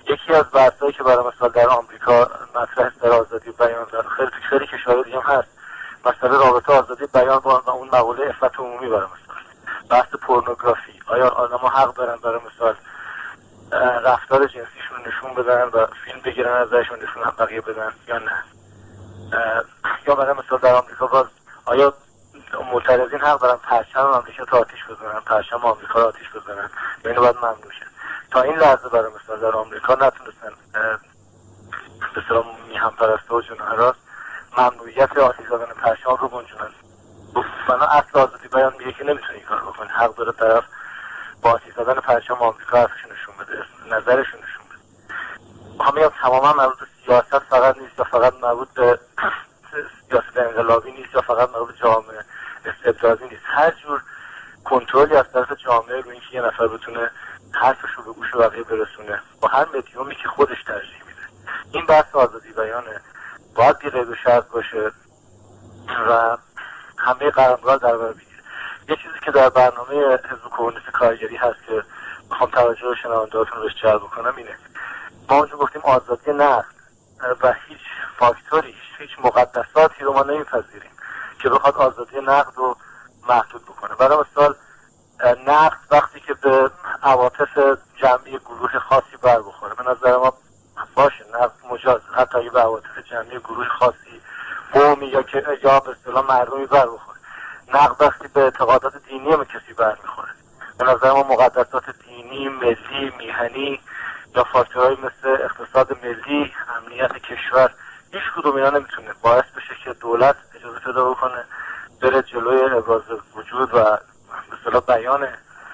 Speaker 7: یکی از بحثایی که برای مثال در آمریکا مطرح است در آزادی بیان در خیلی تو خیلی کشورهای دیگه هم هست، مسئله رابطه آزادی بیان با اون مقوله عفت عمومی برای مثال. بحث پورنوگرافی، آیا آدم‌ها حق دارن برای مثال رفتار جنسیشون نشون بدن و فیلم بگیرن ازشون نشون هم بقیه بدن یا نه؟ یا برای مثال در آمریکا باز آیا معترضین حق دارن پرچم آمریکا تا آتیش بزنن، پرچم آمریکا رو آتیش بزنن یا اینو باید ممنوع شه؟ تا این لحظه برای مثال در آمریکا نتونستن به اصطلاح میهم پرسته و جناحراست ممنوعیت آتیش زدن پرچم رو گنجونن. بنا اصل آزادی بیان میگه که نمیتونی این کار بکنی، حق داره طرف با آتیش زدن پرچم آمریکا حرفش نشون بده، نظرش نشون بده. همه تماما مربوط به سیاست فقط نیست یا فقط مربوط به سیاست انقلابی نیست یا فقط مربوط به جامعه استبدادی نیست. هر جور کنترلی از طرف جامعه روی اینکه یه نفر بتونه حرفش رو به گوش بقیه برسونه با هر مدیومی که خودش ترجیح میده. این بحث آزادی بیانه، باید بی قید و شرط باشه و همه قلمرو در بر بگیره. یه چیزی که در برنامه حزب کمونیست کارگری هست که میخوام توجه شنوندهاتون رو جلب کنم اینه. ما اونجا گفتیم آزادی نقد و هیچ فاکتوری، هیچ مقدساتی رو ما نمیپذیریم که بخواد آزادی نقد رو محدود بکنه. برای مثال نقد وقتی که به عواطف جمعی گروه خاصی بر بخوره، به نظر ما باشه نقد مجاز، حتی اگه به عواطف جمعی گروه خاصی قومی یا که یا به اصطلاح مردمی بر بخوره. نقد وقتی به اعتقادات دینی ما کسی بر میخوره، به نظر ما مقدسات دینی، ملی، میهنی یا فاکتورهای مثل اقتصاد ملی، امنیت کشور، هیچ کدوم اینا نمیتونه باعث بشه که دولت اجازه پیدا بکنه بره جلوی ابراز وجود و به اصطلاح بیان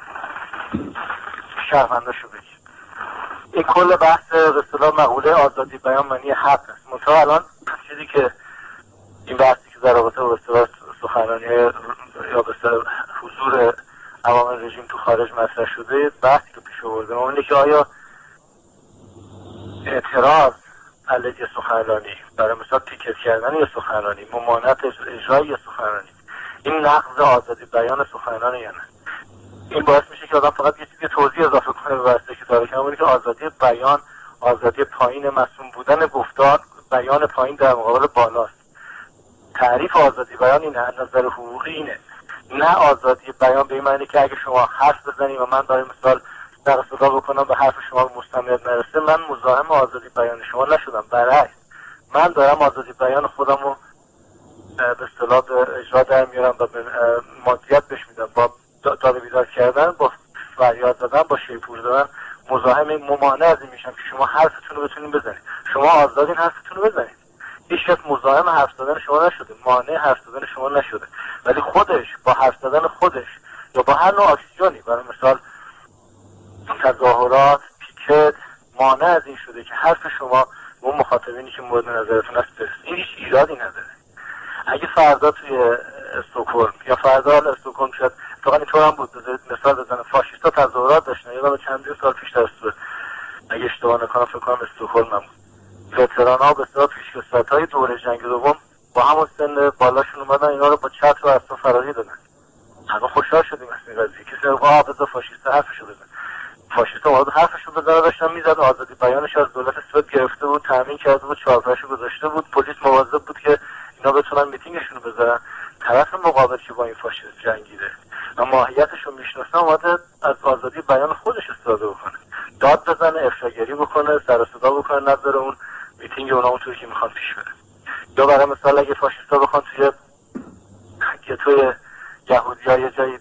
Speaker 7: شهرونداشو بگیر. این کل بحث به اصطلاح مقوله آزادی بیان معنی حق است. منتها الان چیزی که این بحثی که در رابطه با اصطلاح سخنرانی یا به اصطلاح حضور عوامل رژیم تو خارج مطرح شده، بحثی که پیش آورده ما اینه که آیا اعتراض علیه سخنرانی، برای مثال تیکت کردن یا سخنرانی، ممانعت اجرای یا سخنرانی، این نقض آزادی بیان سخنرانی یا نه؟ این باعث میشه که آدم فقط یه چیزی توضیح اضافه کنه به بحثی که داره، که که آزادی بیان، آزادی پایین معصوم بودن گفتار، بیان پایین در مقابل بالاست. تعریف آزادی بیان اینه، از نظر حقوقی اینه، نه آزادی بیان به این معنی که اگه شما حرف بزنی و من برای مثال در صدا بکنم به حرف شما مستمر نرسه، من مزاحم آزادی بیان شما نشدم. برعکس، من دارم آزادی بیان خودم رو به اصطلاح به اجرا در میارم و به مادیت بهش میدم، با داد بیدار کردن، با فریاد زدن، با شیپور زدن مزاحم این ممانع از این میشم که شما حرفتون رو بتونین بزنید. شما آزادین حرفتون رو بزنید، هیچ کس مزاحم حرف زدن شما نشده، مانع حرف زدن شما نشده، ولی خودش با حرف زدن خودش یا با هر نوع اکسیونی، برای مثال تظاهرات، پیکت، مانع از این شده که حرف شما به اون مخاطبینی که مورد نظرتون هست برسه. این هیچ ایرادی نداره. اگه فردا توی استکهلم یا فردا استکهلم شد، فقط اینطور هم بود، مثال بزنم، فاشیستا تظاهرات داشتن، یادم چند سال پیش در است، اگه اشتباه نکنم فکر کنم استکهلم هم بود، وتران‌ها به اصطلاح پیشکسوت‌های دوره جنگ دوم با همون سن بالاشون اومدن اینا رو با چتر و اسب فراری دادن. همه خوشحال شدیم از این قضیه، کسی آ بذار فاشیست حرفشو بزن. فاشیست اومد حرفشو بزنه، داشتن میزد، آزادی بیانش از دولت سوئد گرفته بود، تامین کرده بود، چهارپایشو گذاشته بود، پلیس مواظب بود که اینا بتونن میتینگشون رو بذارن. طرف مقابل که با این فاشیست جنگیده و ماهیتش رو میشناسه، اومده از آزادی بیان خودش استفاده بکنه، داد بزنه، افشاگری بکنه، سر و صدا بکنه، نظر اون میتینگ اونا اونطوری که میخوان پیش بره. یا برای مثال اگه فاشیستا بخوان توی گتوی یهودی‌ها یه جایی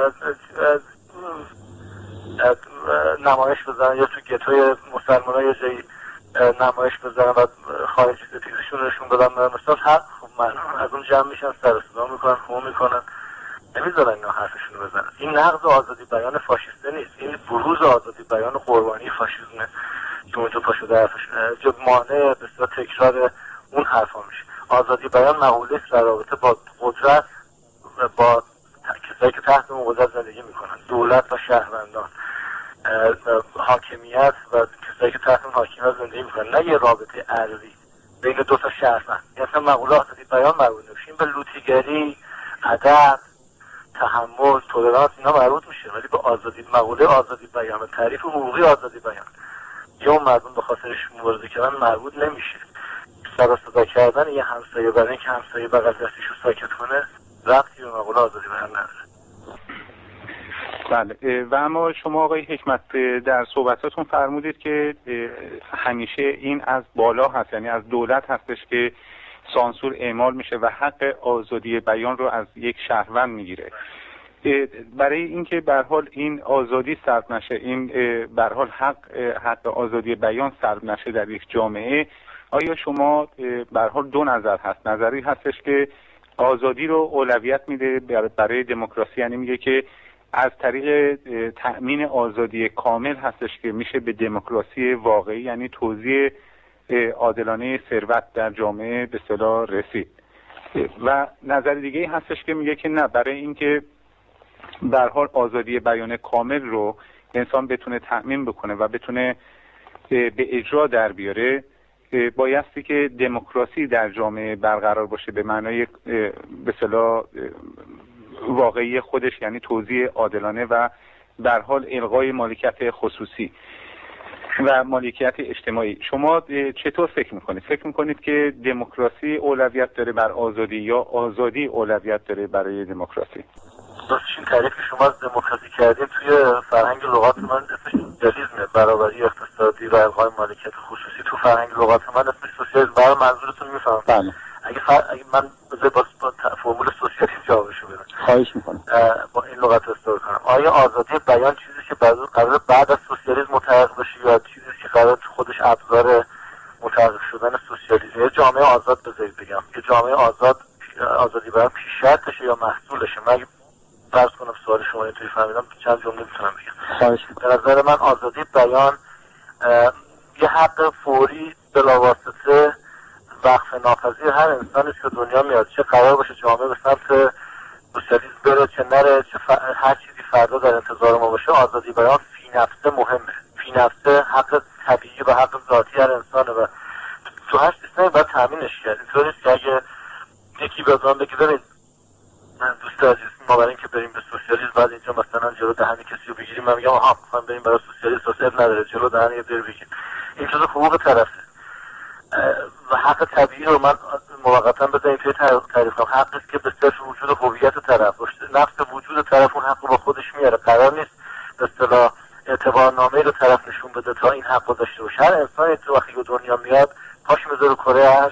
Speaker 7: نمایش بزنن یا تو گتوی مسلمان‌ها یه جایی نمایش بزنن و خارجی ستیزشون نشون بدن، مثلا هر خب مردم از اون جمع میشن، سر و صدا میکنن، خون میکنن، نمیذارن اینا حرفشون رو بزنن. این نقض آزادی بیان فاشیسته نیست، این بروز آزادی بیان قربانی فاشیسمه که اونجا پا شده حرفش جو مانع به اصطلاح تکرار اون حرفا میشه. آزادی بیان مقوله در رابطه با قدرت، با کسایی که تحت اون قدرت زندگی میکنن، دولت و شهروندان، حاکمیت و کسایی که تحت اون حاکمیت زندگی میکنن، نه یه رابطه ارضی بین دو تا شهروند. مثلا مقوله آزادی بیان مربوط نمیشه، این به لوطیگری، ادب، تحمل، تولرانس اینا مربوط میشه، ولی به آزادی، مقوله آزادی بیان، تعریف حقوقی آزادی بیان یا اون مردم به خاطرش مبارزه کردن مربوط نمیشه. سر و صدا کردن یه همسایه برای اینکه همسایه بغل دستش رو ساکت کنه ربطی به مقوله آزادی بیان نداره.
Speaker 6: بله. و اما شما آقای حکمت در صحبتاتون فرمودید که همیشه این از بالا هست، یعنی از دولت هستش که سانسور اعمال میشه و حق آزادی بیان رو از یک شهروند میگیره. برای اینکه به هر حال این آزادی سلب نشه، این به هر حال حق حق آزادی بیان سلب نشه در یک جامعه، آیا شما به هر حال دو نظر هست؟ نظری هستش که آزادی رو اولویت میده برای دموکراسی، یعنی میگه که از طریق تأمین آزادی کامل هستش که میشه به دموکراسی واقعی، یعنی توزیع عادلانه ثروت در جامعه به اصطلاح رسید. و نظر دیگه هستش که میگه که نه، برای اینکه به هر حال آزادی بیان کامل رو انسان بتونه تأمین بکنه و بتونه به اجرا در بیاره، بایستی که دموکراسی در جامعه برقرار باشه به معنای به اصطلاح واقعی خودش، یعنی توزیع عادلانه و در حال الغای مالکیت خصوصی و مالکیت اجتماعی. شما چطور فکر میکنید؟ فکر میکنید که دموکراسی اولویت داره بر آزادی یا آزادی اولویت داره برای دموکراسی؟
Speaker 7: راستش این تعریف که شما از دموکراسی کردید توی فرهنگ لغات من اسمش سوسیالیسمه، برابری اقتصادی و الغای مالکیت خصوصی. تو فرهنگ لغات من اسمش سوسیالیسم. برای منظورتون میفهمم.
Speaker 6: بله.
Speaker 7: اگه, فر... اگه من بذار با, با فرمول سوسیالیسم جوابشو بدم.
Speaker 6: خواهش میکنم.
Speaker 7: با این لغت استفاده کنم. آیا آزادی بیان چیزی که قرار بعد از سوسیالیسم متحقق بشه یا چیزی که قرار تو خودش ابزار متحقق شدن سوسیالیسم؟ یه جامعه آزاد بذارید بگم، یه جامعه آزاد آزادی بیان پیش شرطشه یا محصولشه؟ من فرض کنم سوال شما رو توی فهمیدم، چند جمله میتونم بگم. به نظر من آزادی بیان یه حق فوری بلاواسطه وقف ناپذیر هر انسانی که دنیا میاد، چه قرار باشه جامعه به سمت سوسیالیسم بره چه نره، چه ف... هر چیزی فردا در انتظار ما باشه، آزادی بیان فی نفسه مهمه. فی نفسه حق طبیعی و حق ذاتی هر انسانه و تو هر سیستمی باید تامینش کرد. اینطوری که اگه یکی بازم بگه ببین من دوست عزیز ما برای اینکه بریم به سوسیالیسم بعد اینجا مثلا جلو دهن کسی رو بگیریم، من میگم آها میخوام بریم برای سوسیالیسم، سوسیالیسم نداره جلو دهن یه در بگیریم. این جزء حقوق طرفه و حق طبیعی رو من موقتا بذاریم توی تعریف کنم. حقی است که به صرف وجود هویت طرف، نفس وجود طرف اون حق رو با خودش میاره. قرار نیست به اصطلاح اعتبارنامه‌ای رو طرف نشون بده تا این حق رو داشته باشه. هر انسانی تو وقتی به دنیا میاد پاش میذاره کره ارض،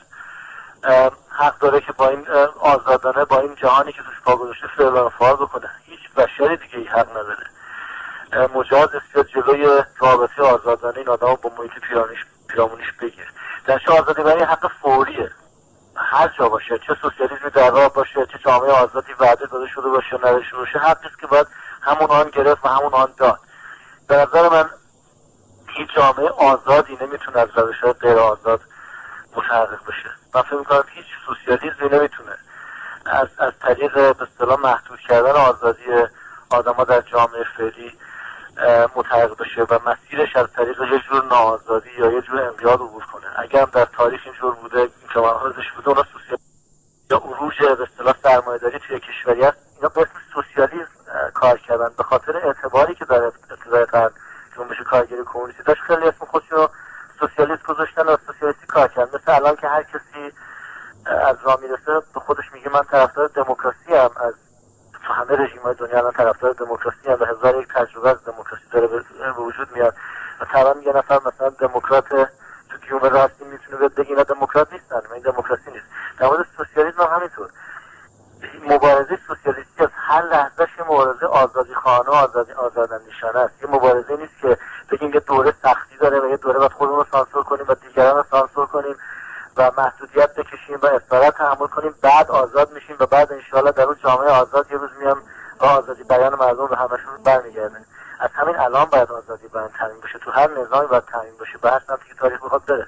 Speaker 7: حق داره که با این آزادانه با این جهانی که توش پا گذاشته فعل و فعال بکنه. هیچ بشری دیگه ای حق نداره مجاز است جلوی رابطه آزادانه این آدمو با محیط پیرامونش پیرامونش بگیر. در چه آزادی برای حق فوریه، هر جا باشه، چه سوسیالیسمی در راه باشه، چه جامعه آزادی وعده داده شده باشه نداشته باشه، حقی است که باید همون آن گرفت و همون آن داد. به نظر من هیچ جامعه آزادی نمیتونه از روش‌های غیر آزاد متحقق بشه. من فکر می‌کنم هیچ سوسیالیسمی نمیتونه از از طریق به اصطلاح محدود کردن آزادی آدم‌ها در جامعه فعلی متحقق بشه و مسیرش از طریق یه جور ناآزادی یا یه جور انقیاد عبور کنه. اگر هم در تاریخ اینجور بوده، این که منحازش بوده، اونا سوسیالیسم یا عروج به اصطلاح سرمایه‌داری توی کشوری هست، اینا به اسم سوسیالیسم کار کردن به خاطر اعتباری که در ابتدای قرن جنبش کارگری کمونیستی داشت. خیلی اسم خودشو سوسیالیست گذاشتن و سوسیالیستی کار کردن. مثل الان که هر کسی از راه میرسه به خودش میگه من طرفدار دموکراسی ام، از تو همه رژیم‌های دنیا الان طرفدار دموکراسی ام و هزار یک تجربه از دموکراسی داره به وجود میاد و طبعا یه نفر مثلا دموکرات تو گیوم راستی میتونه بگه اینا دموکرات نیستن، این دموکراسی نیست. در مورد سوسیالیسم هم همینطور. مبارزه سوسیالیستی از هر لحظهش یه مبارزه آزادی خواهانه و آزادی آزاداندیشانه است. یه مبارزه نیست که بگیم یه دوره سختی داره و یه دوره باید خودمون رو سانسور کنیم و دیگران رو سانسور کنیم و محدودیت بکشیم و اسارت تحمل کنیم بعد آزاد میشیم و بعد انشاءالله در اون جامعه آزاد یه روز میام با آزادی بیان مردم به همشون برمیگرده. از همین الان باید آزادی بیان تامین بشه، تو هر نظامی باید تامین بشه به هر سمتی که تاریخ بخواد بره.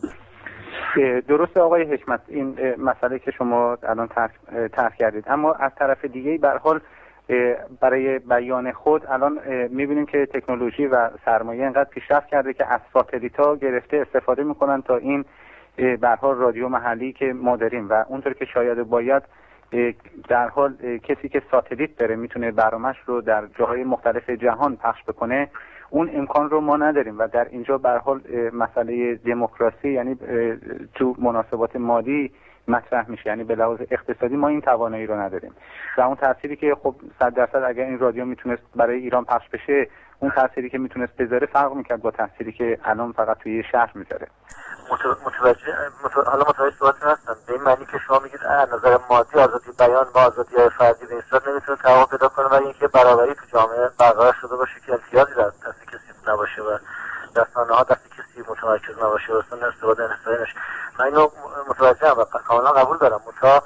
Speaker 6: درسته آقای حکمت این مسئله که شما الان طرح کردید، اما از طرف دیگه به هر حال برای بیان خود الان میبینیم که تکنولوژی و سرمایه انقدر پیشرفت کرده که از ساتلیت‌ها گرفته استفاده میکنن تا این به هر حال رادیو محلی که ما داریم و اونطور که شاید باید در حال کسی که ساتلیت داره میتونه برنامه‌اش رو در جاهای مختلف جهان پخش بکنه. اون امکان رو ما نداریم و در اینجا به هر حال مسئله دموکراسی یعنی تو مناسبات مالی مطرح میشه، یعنی به لحاظ اقتصادی ما این توانایی رو نداریم و اون تأثیری که خب صد درصد اگر این رادیو میتونست برای ایران پخش بشه اون تأثیری که میتونست بذاره فرق میکرد با تأثیری که الان فقط توی شهر میذاره.
Speaker 7: متوجه متو... حالا متوجه صحبتتون هستم به این معنی که شما میگید از نظر مادی آزادی بیان و آزادی های فردی به این صورت نمیتونه تحقق پیدا کنه ولی اینکه برابری تو جامعه برقرار شده باشه که امتیازی در دست کسی نباشه و رسانه ها دست کسی متمرکز نباشه و اصلا استفاده انحصاری نشه. من اینو متوجهم و کاملا قبول دارم. منتها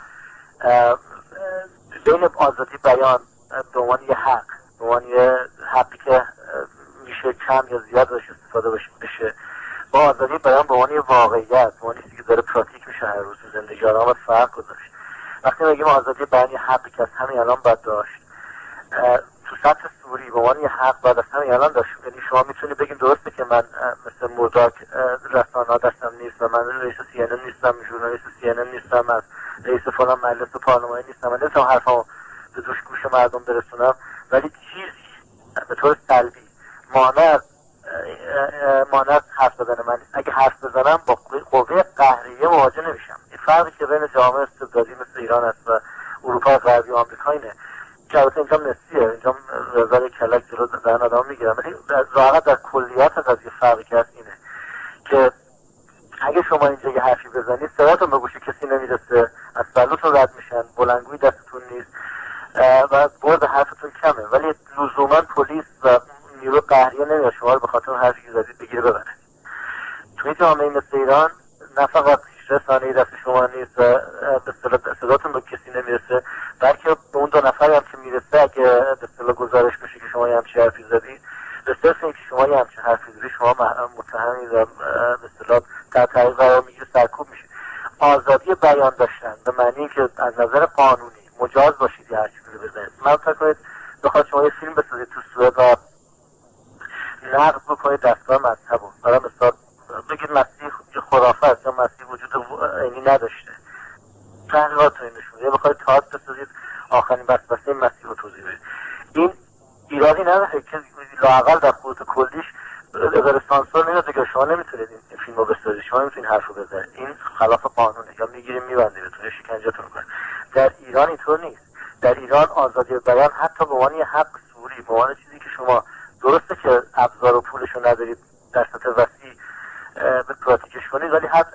Speaker 7: بین آزادی بیان به عنوان یه حق، به عنوان یه حقی که میشه کم یا زیاد باشه استفاده بشه با آزادی بیان به عنوان یه واقعیت، به عنوان چیزی که داره پراتیک میشه هر روز تو زندگی آدم باید فرق گذاشت. وقتی میگیم آزادی بیان یه حقی که از همین الان باید داشت، تو سطح سوری به عنوان یه حق باید از همین الان داشت. یعنی شما میتونی بگین درسته که من مثل مرداک رسانه‌ها دستم نیست و من رئیس سی ان ان نیستم، ژورنالیست سی ان ان نیستم، از رئیس فلان مجلس پارلمانی نیستم، من نمیتونم حرفامو به دوش گوش مردم برسونم، ولی چیزی به طور سلبی مانع مانع حرف زدن من نیست. اگه حرف بزنم با قوه قهریه مواجه نمیشم. این فرقی که بین جامعه استبدادی مثل ایران است و اروپا غربی و آمریکا اینه که البته اینجا نسیه، اینجا رضای کلک جلو دهن آدم میگیرم، ولی واقعا در کلیات قضیه فرقی که هست اینه که اگه شما اینجا یه حرفی بزنید صداتون به گوش کسی نمیرسه، از بلوتون رد میشن، بلندگوی دستتون نیست و برد حرفتون کمه، ولی لزوما پلیس و نیرو قهریه نمیاد شما رو به خاطر اون حرفی که زدید بگیره ببره. توی جامعه مثل ایران نه فقط رسانه‌ای دست شما نیست و به اصطلاح صداتون به کسی نمیرسه، بلکه به اون دو نفری هم که میرسه اگه به اصطلاح گزارش بشه که شما یه همچین حرفی زدید، به صرف اینکه شما یه همچین حرفی زدید شما متهمی و به اصطلاح در تعریف قرار میگیره، سرکوب میشه. آزادی بیان داشتن به معنی که از نظر قانونی مجاز باشید یه هر چیزی بزنید. من فکر کنید بخواد شما یه فیلم بسازید تو سوئد و نقد بکنید دستگاه مذهب رو، برای مثال بگید مسیح خرافه است یا مسیح وجود عینی نداشته، تحقیقات رو نشون یا بخواید تئاتر بسازید آخرین وسوسه مسیح رو توضیح بدید. این ایرادی نداره که لااقل در خطوط کلیش اگر سانسور نمیاد که شما نمیتونید این فیلم رو بسازید، شما نمیتونید حرف رو بزنید، این خلاف قانونه، یا میگیریم میبندیمتون، شکنجهتون میکنه. در ایران اینطور نیست. در ایران آزادی بیان حتی به عنوان یه حق سوری، به عنوان چیزی که شما درسته که ابزار و پولشو ندارید در سطح وسیع به پراتیکش کنید، ولی حتی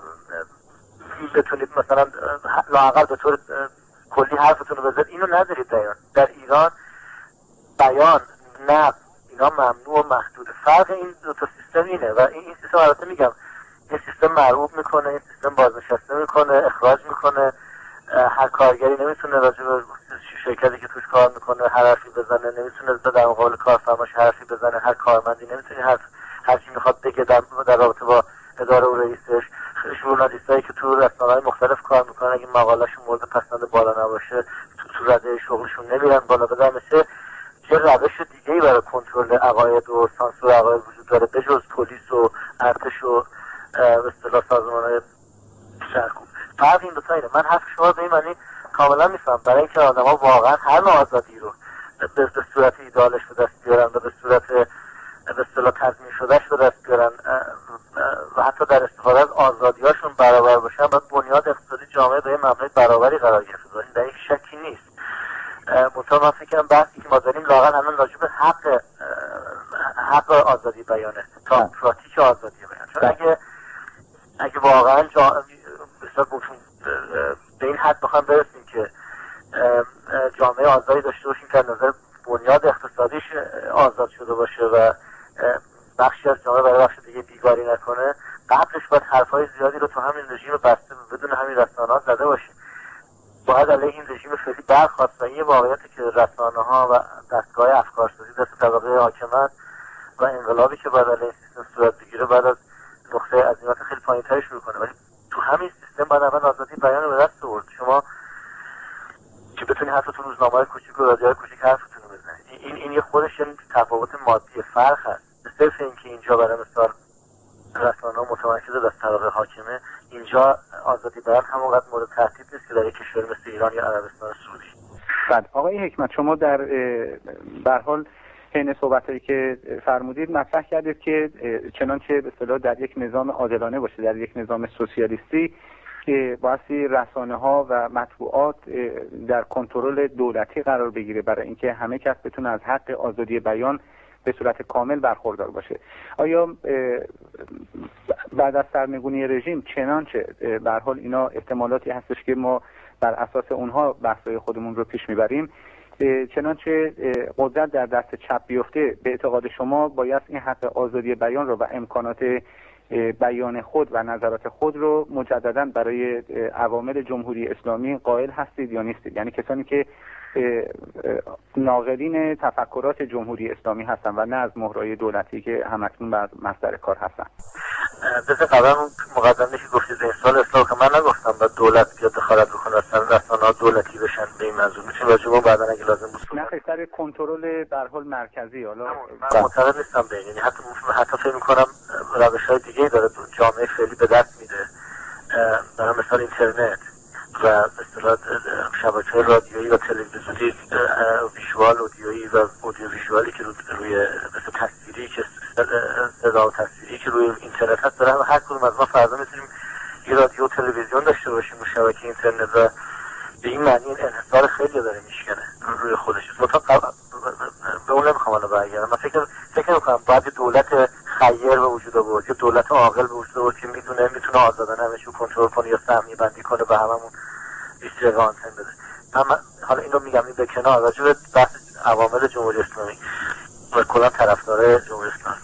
Speaker 7: بتونید مثلا لااقل به طور کلی حرفتون رو بزنید، اینو ندارید در ایران. در ایران بیان، نقد اینا ممنوع و محدوده. فرق این دو تا سیستم اینه و این سیستم البته میگم این سیستم مرعوب میکنه، این سیستم بازنشسته میکنه، اخراج میکنه، هر کارگری نمیتونه راجع به شرکتی که توش کار میکنه هر حرفی بزنه، نمیتونه در مقابل کارفرماش حرفی بزنه، هر کارمندی نمیتونه حرف هر چی میخواد بگه در, در رابطه با اداره و رئیسش. ژورنالیستایی که تو رسانه‌های مختلف کار میکنن اگه مقالهشون مورد پسند بالا نباشه تو, تو رده شغلشون نمیرن بالا. بدن مثل یه روش دیگه‌ای برای کنترل عقاید و سانسور عقاید وجود داره بجز پلیس و ارتش و به اصطلاح سازمان‌های سرکوب. فرق این دو تا اینه. من حرف شما به این معنی کاملا میفهم، برای اینکه آدم‌ها واقعا هر نوع آزادی رو به صورت ایدالش به دست بیارن و به صورت به اصطلاح تضمین شدهش به دست بیارن و حتی در استفاده از آزادی‌هاشون برابر باشن، باید بنیاد اقتصادی جامعه به مبنای برابری قرار گرفته باشه. در این شکی نیست. منتها من فکر کنم بحثی که ما داریم لااقل الان راجع به حق حق آزادی بیانه تا پراتیک آزادی بیان. چون اگه اگه واقعا جا... به این حد بخوام برسیم که جامعه آزادی داشته باشیم که از نظر بنیاد اقتصادیش آزاد شده باشه و بخشی از جامعه برای بخش دیگه بیگاری نکنه، قبلش باید حرفای زیادی رو تو همین رژیم بسته بدون همین رسانه‌ها زده باشیم. باید علیه این رژیم فعلی برخاست و این واقعیتی که رسانه‌ها و دستگاه افکارسازی دست طبقه حاکمت و انقلابی که بعد علیه سیستم صورت بگیره بعد از نقطه عظیمت خیلی پایین‌تری شروع کنه، ولی تو همین سیستم باید اول آزادی بیان رو به دست آورد. شما که بتونی حرفتون روزنامه‌های کوچیک و رادیوهای کوچیک حرفتون رو بزنید، این این یه خودش یه تفاوت مادی فرق هست. به صرف اینکه اینجا برای مثال رسانه‌ها متمرکز از طبقه حاکمه، اینجا آزادی بیان همونقدر مورد تهدید نیست که در یک کشور مثل ایران یا عربستان سعودی.
Speaker 6: بعد آقای حکمت، شما در به هر حال حین صحبتایی که فرمودید مطرح کردید که چنانچه به اصطلاح در یک نظام عادلانه باشه، در یک نظام سوسیالیستی که بایستی رسانه‌ها و مطبوعات در کنترل دولتی قرار بگیره برای اینکه همه کس بتونه از حق آزادی بیان به صورت کامل برخوردار باشه. آیا بعد از سرنگونی رژیم چنانچه به هر حال اینا احتمالاتی هستش که ما بر اساس اونها بحث‌های خودمون رو پیش میبریم، چنانچه قدرت در دست چپ بیفته، به اعتقاد شما باید این حق آزادی بیان رو و امکانات بیان خود و نظرات خود رو مجددا برای عوامل جمهوری اسلامی قائل هستید یا نیستید؟ یعنی کسانی که ناقلین تفکرات جمهوری اسلامی هستن و نه از مهرهای دولتی که همکنون بر مصدر کار هستن.
Speaker 7: بذار قبلا مقدمه که گفتید این سال اصلاح که من نگفتم و دولت بیاد دخالت بکنه، اصلا رسانه‌ها دولتی بشن به این منظور میتونیم راجع به بعدا اگه لازم بود
Speaker 6: نه خیلی سر کنترل به هر حال مرکزی. حالا
Speaker 7: من معتقد نیستم به این، یعنی حتی حتی فکر می‌کنم روش‌های دیگه‌ای داره جامعه فعلی به دست میده، برای مثال اینترنت و به اصطلاح شبکه‌های رادیویی و تلویزیونی، ویژوال اودیویی و اودیو ویژوالی که روی مثل تصویری که صدا و تصویری که روی اینترنت هست، داره هر کدوم از ما فردا می‌تونیم یه رادیو و تلویزیون داشته باشیم و شبکه اینترنت و به این معنی این انحصار خیلی داره میشکنه روی خودش. مثلا به اون نمیخوام الان برگردم، من فکر فکر می‌کنم باید دولت خیر به وجود آورد، یه دولت عاقل به وجود آورد که میدونه میتونه آزادانه همه چیو کنترل کنه یا سهمیه بندی کنه و هممون بیست دقیقه آنتن بده. من حالا اینو میگم این به کنار، راجع به بحث عوامل جمهوری اسلامی و کلا طرفدارای جمهوری اسلامی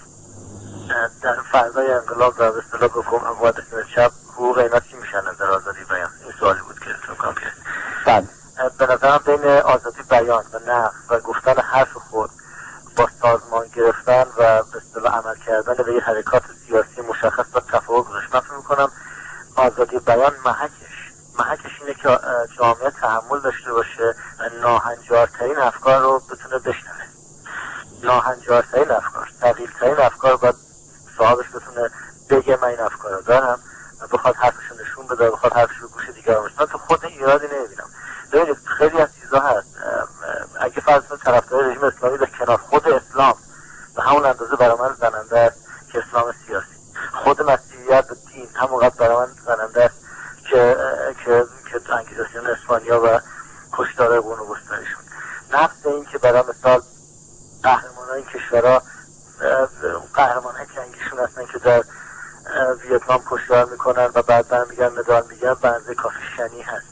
Speaker 7: در فضای انقلاب و به اصطلاح حکومت چپ حقوق اینا چی میشن نظر آزادی بیان؟ این سوالی بود که تو کام کرد.
Speaker 6: بله
Speaker 7: به نظرم بین آزادی بیان و نقد و گفتن حرف خود با سازمان گرفتن و به اصطلاح عمل کردن به یه حرکات سیاسی مشخص و تفاوت گذاشت. من فکر می‌کنم آزادی بیان محکش محکش اینه که جامعه تحمل داشته باشه و ناهنجارترین افکار رو بتونه بشنوه. ناهنجارترین افکار، ثقیل‌ترین افکار باید صاحبش بتونه بگه من این افکار رو دارم و بخواد حرفش رو نشون بده، بخواد حرفش رو گوش دیگر رو بشنوه. تو خود ایرادی نمیبینم. ببینید خیلی از چیزا هست، اگه فرض کنید طرفدار رژیم اسلامی به کنار، خود اسلام به همون اندازه برای من زننده است که اسلام سیاسی، خود مسیحیت و دین همونقدر برای من زننده است که که که انگیزاسیون اسپانیا و کشتار قرون وسطاییشون. نفس این که برای مثال قهرمانای کشورها قهرمانای جنگیشون هستن که در ویتنام کشتار میکنن و بعد برمیگردن مدال میگیرن، بنده کافی شنیع هست،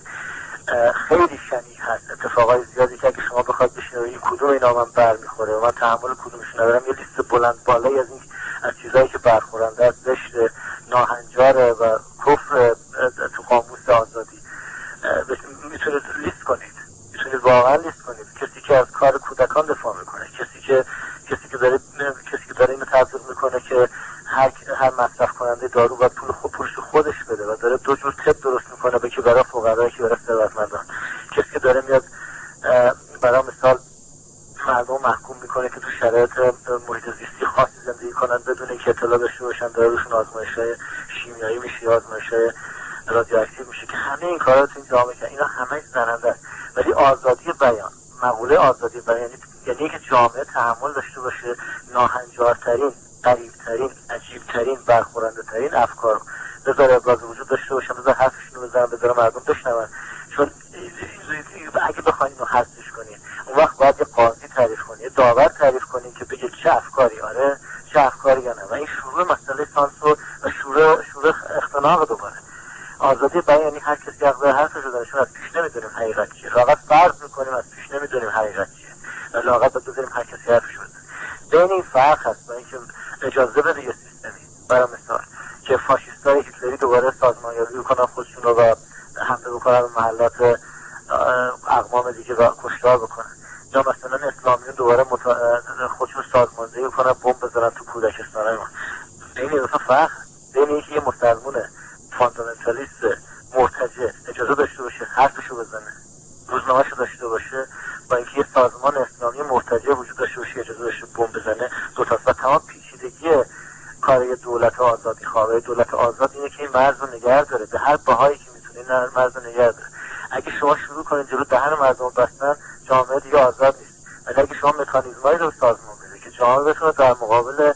Speaker 7: خیلی شنیع هست. اتفاقای زیادی که اگه شما بخواید بشینید این کدوم اینا من برمیخوره و من تحمل کدومشون ندارم، یه لیست بلند بالایی از این از چیزایی که برخورنده از زشت، ناهنجاره و کفر تو قاموس آزادی میتونید لیست کنید، میتونید واقعا لیست کنید. کسی که از کار کودکان دفاع میکنه، کسی که کسی که داره کسی که داره اینو تبلیغ میکنه که هر هر مصرف کننده دارو باید پول خود پولش خودش بده و داره دو جور تپ درست میکنه، به که برای فقرا که برای ثروتمندان. کسی که داره میاد برای مثال مردم محکوم میکنه که تو شرایط محیط زیستی خاصی زندگی کنن بدون اینکه اطلاع داشته باشن، داره روشون آزمایش‌های شیمیایی میشه، آزمایش‌های رادیواکتیو میشه که همه این کارا تو این جامعه که اینا همه زننده است. ولی آزادی بیان، مقوله آزادی بیان یعنی اینکه جامعه تحمل داشته باشه ناهنجارترین، غریب‌ترین، عجیب‌ترین، برخورنده‌ترین افکار بذاره ابراز وجود داشته باشن، بذاره حرفشون رو بزنن، بذاره مردم بشنون. چون اگه بخواید اینو حذفش کنید اون وقت باید یه قاضی تعریف کنید، یه داور تعریف کنید که بگه چه افکاری آره چه افکاری یا نه، و این شروع مسئله سانسور و شروع شروع اختناق دوباره. آزادی بیان یعنی هر کسی حق داره حرفش رو بزنه، چون از پیش نمیدونیم حقیقت چیه، فقط فرض میکنیم از پیش نمیدونیم حقیقت چیه و لااقل بذاریم هر کسی حرفش بزنه. بین این فرق هست با اینکه اجازه بده یه سیستمی برای مثال که فاشیستای هیتلری دوباره سازمانیابی بکنن خودشون رو و حمله بکنن به محلات اقوام دیگه و کشتار بکنن، یا مثلا اسلامیون دوباره متا... خودشون سازماندهی بکنن بمب بزنن تو کودکستانای ما. این دو تا فرق بین اینکه یه مسلمان فاندامنتالیست مرتجع اجازه داشته باشه حرفشو بزنه، روزنامه‌شو داشته باشه، با اینکه یه سازمان اسلامی مرتجع وجود داشته باشه اجازه داشته بمب بزنه، دو تا و تمام پیچیدگی کار دولت آزادی خواه. دولت آزاد اینه که این مرز رو نگه داره به هر بهایی که میتونه، این مرز رو نگه داره. اگه شما شروع کنید جلو دهن مردم بستن، جامعه دیگه آزاد نیست. ولی اگه شما مکانیزمایی رو سازمان بدید، جامعه بتونه در مقابل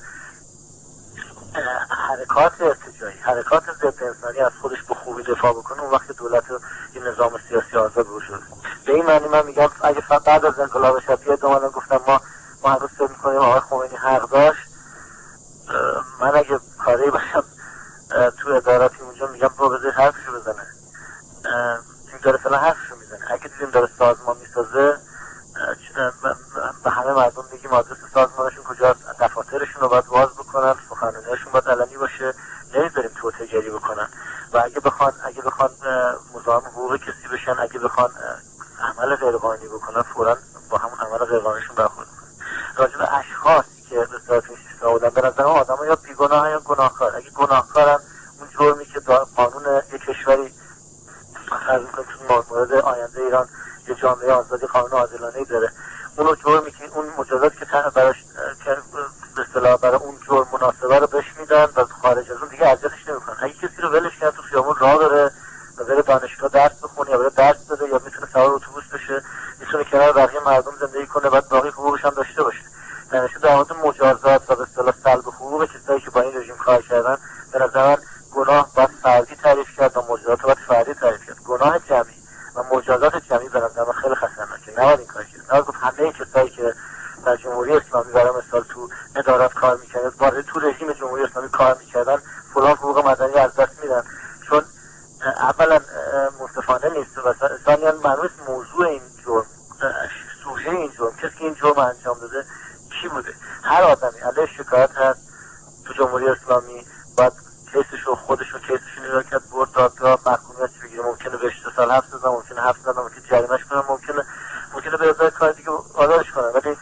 Speaker 7: حرکات ارتجاعی، حرکات ضد انسانی از خودش به خوبی دفاع بکنه، اون وقت دولت و این نظام سیاسی آزاد بشه. به این معنی من میگم اگه فقط بعد از انقلاب شبیه دومالا گفتم ما ما هنوز فکر میکنیم آقای خمینی حق داشت، من اگه کاری باشم تو اداراتی اونجا میگم برو بذاری حرفشو بزنه. این داره فعلا حرفشو میزنه. اگه دیدیم داره سازمان میسازه به همه مردم میگیم آدرس سازمانشون کجاست، دفاترشون رو باید باز بکنن، سخنرانیشون باید علنی باشه، نمیذاریم توطئه‌گری بکنن. و اگه بخوان اگه بخوان مزاحم حقوق کسی بشن، اگه بخوان عمل غیرقانونی بکنن، فوراً با همون عمل غیرقانونیشون برخورد کنن. راجع به اشخاصی که به صورت این سیستم بودن، به نظر من آدم‌ها یا بیگناه یا گناهکار. اگه گناهکارن، اون جرمی که قانون یک کشوری فرض می‌کنه تو مورد آینده ایران یه جامعه آزادی قانون عادلانه‌ای داره، اونو جرمی که اون مجازات که براش که به اصطلاح برای اون جرم مناسبه رو بهش میدن و خارج از اون دیگه اذیتش نمی‌کنن. اگه کسی رو ولش کرد تو خیابون راه بره و بره دانشگاه درس بخونه یا بره درس بده یا میتونه سوار اتوبوس بشه، میتونه کنار بقیه مردم زندگی کنه، بعد باقی حقوقش هم داشته باشه. نمیشه در مورد مجازات و به اصطلاح سلب حقوق کسایی که با این رژیم کار کردن، به نظر من گناه باید فردی تعریف کرد و مجازات باید فردی تعریف کرد. گناه جمعی و مجازات جمعی به نظر من خیلی خطرناکه. نباید این کار کرد. نباید گفت همه کسایی که در جمهوری اسلامی برای مثال تو ادارات کار میکردن، وارد تو رژیم جمهوری اسلامی کار میکردن، فلان حقوق مدنی از دست میدن، چون اولا منصفانه نیست و ثانیاً معلوم موضوع این جرم، سوژه این جرم، کسی که این جرم انجام داده کی بوده. هر آدمی علیه شکایت هست تو جمهوری اسلامی باید کیسشو خودشو کیسشو نگاه کرد، برد دادگاه، محکومیت بگیره. ممکنه بهش دو سال حبس بزنن، ممکنه حبس بزنن، ممکنه جریمه‌اش کنن، ممکنه ممکنه به ازای کار دیگه آزادش کنن. ولی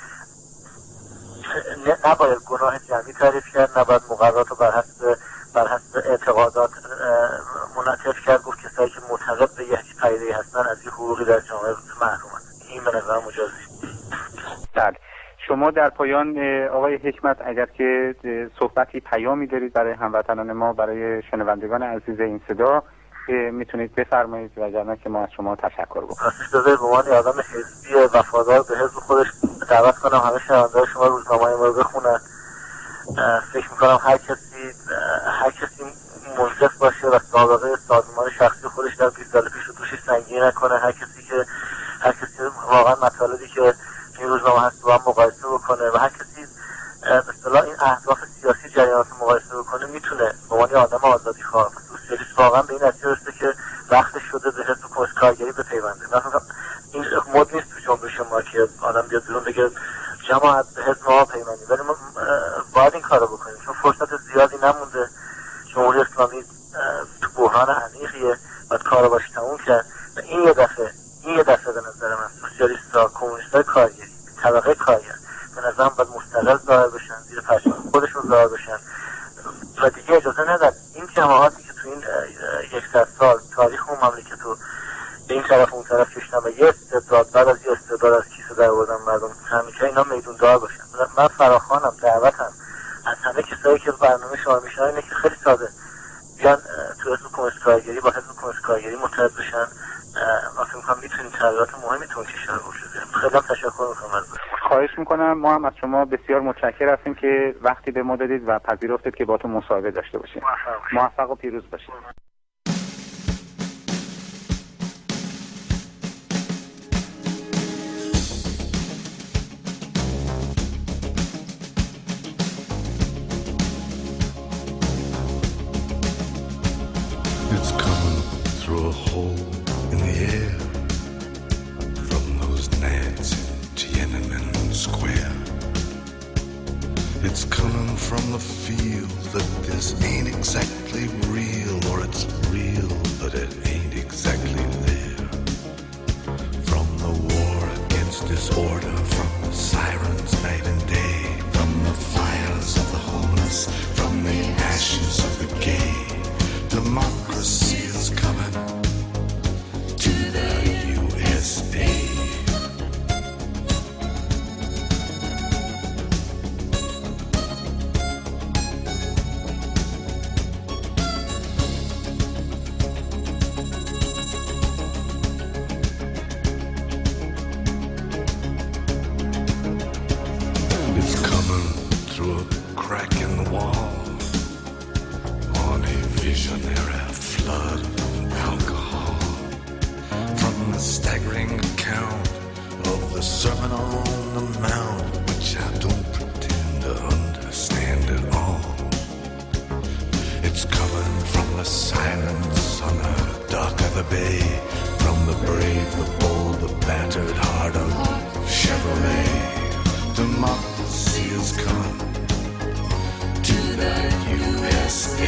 Speaker 7: نباید گناه جمعی تعریف کرد، نباید مقررات رو بر حسب بر حسب اعتقادات منعطف کرد، گفت کسایی که معتقد به یک پدیده هستن از این حقوقی در جامعه محرومن. این به نظر مجاز نیست.
Speaker 6: بله. شما در پایان آقای حکمت اگر که صحبتی پیامی دارید برای هموطنان ما، برای شنوندگان عزیز این صدا، میتونید بفرمایید و اگر که ما از شما تشکر بکنیم.
Speaker 7: راستش بذارید به عنوان آدم حزبی وفادار به حزب خودش دعوت کنم همه شنوندگان شما روزنامه ما رو بخونن. فکر میکنم هر کسی هر کسی منصف باشه و سابقه سازمان شخصی خودش در بیست سال پیش رو توش سنگین نکنه. هر کسی که هر کسی واقعا مطالبی که این روزنامه هست با هم مقایسه بکنه و هر کسی به اصطلاح این اهداف سیاسی جریانات مقایسه بکنه، میتونه به عنوان آدم آزادی خواه و سوسیالیست واقعا به این نتیجه رسیده که وقتش شده به حزب کمونیست کارگری بپیونده. مثلا این مد نیست تو جنبش ما که آدم بیاد بیرون بگه جماعت به حزب ما پیوندید، ولی ما باید این کارو بکنیم چون فرصت زیادی نمونده. جمهوری اسلامی تو بحران عمیقیه، باید کارو باش تموم کرد و این یه دفعه این یه دفعه به نظر من سوسیالیست‌ها، کمونیست‌های کارگری، طبقه کارگر به نظرم باید مستقل ظاهر بشن، زیر پرچم خودشون ظاهر بشن و دیگه اجازه ندن این جماعاتی که تو این یکصد سال تاریخ اون مملکت رو به این طرف اون طرف کشتن و یه استبداد بعد از یه استبداد از کیسه در آوردن مردم همیشه اینا میدون دار باشن. من فراخوانم، دعوتم از همه کسایی که برنامه شما میشن اینه که خیلی ساده بیان تو حزب کمونیست کارگری با حزب کمونیست کارگری متحد بشن. من فکر می‌کنم میتونیم تغییرات مهمی تو کشور بشه. خیلی تشکر می‌کنم از
Speaker 6: خواهش می‌کنم. ما هم از شما بسیار متشکر هستیم که وقتی به ما دادید و پذیرفتید که با تو مصاحبه داشته باشیم. موفق و پیروز باشید.
Speaker 8: It's coming through a hole in the air from those gnats in Tiananmen Square. It's coming from the feel that this ain't exactly real, or it's real but it ain't exactly there. From the war against disorder, from the sirens night and day, from the fires of the homeless, from the ashes of the gay. Democracy is coming to the U S A. staggering account of the Sermon on the Mount, which I don't pretend to understand at all. It's coming from the silence on the dock of the bay, from the brave, the bold, the battered heart of Chevrolet. Democracy is coming to the U S A.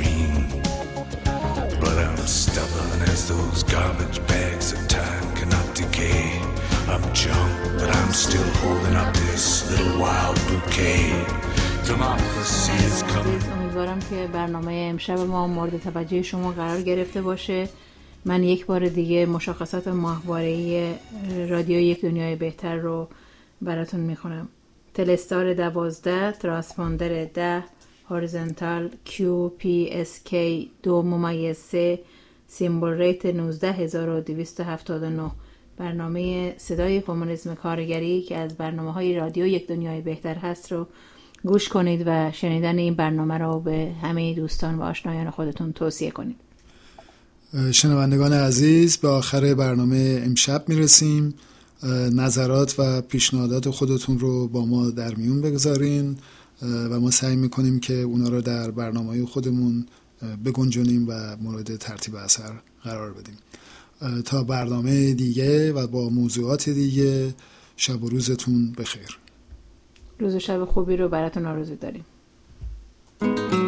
Speaker 8: Stubborn as those garbage bags of time cannot decay. I'm junk, but I'm still holding up this little wild bouquet. Democracy is coming.
Speaker 2: امیدوارم که برنامه امشب ما مورد توجه شما قرار گرفته باشه. من یک بار دیگه مشخصات ماهواره‌ای رادیو یک دنیای بهتر رو براتون میخونم. تلستار دوازده، ترانسپوندر ده، هوریزونتال کیو پی اس کی دو ممیز سه، سیمبل ریت نوزده هزار و دویست و هفتاد و نه. برنامه صدای کمونیسم کارگری که از برنامه های رادیو یک دنیای بهتر هست رو گوش کنید و شنیدن این برنامه رو به همه دوستان و آشنایان خودتون توصیه کنید.
Speaker 1: شنوندگان عزیز، به آخر برنامه امشب میرسیم. نظرات و پیشنهادات خودتون رو با ما در میون بگذارین و ما سعی میکنیم که اونا رو در برنامه خودمون بگنجونیم و مورد ترتیب اثر قرار بدیم. تا برنامه دیگه و با موضوعات دیگه، شب و روزتون بخیر.
Speaker 2: روز و شب خوبی رو براتون آرزو داریم.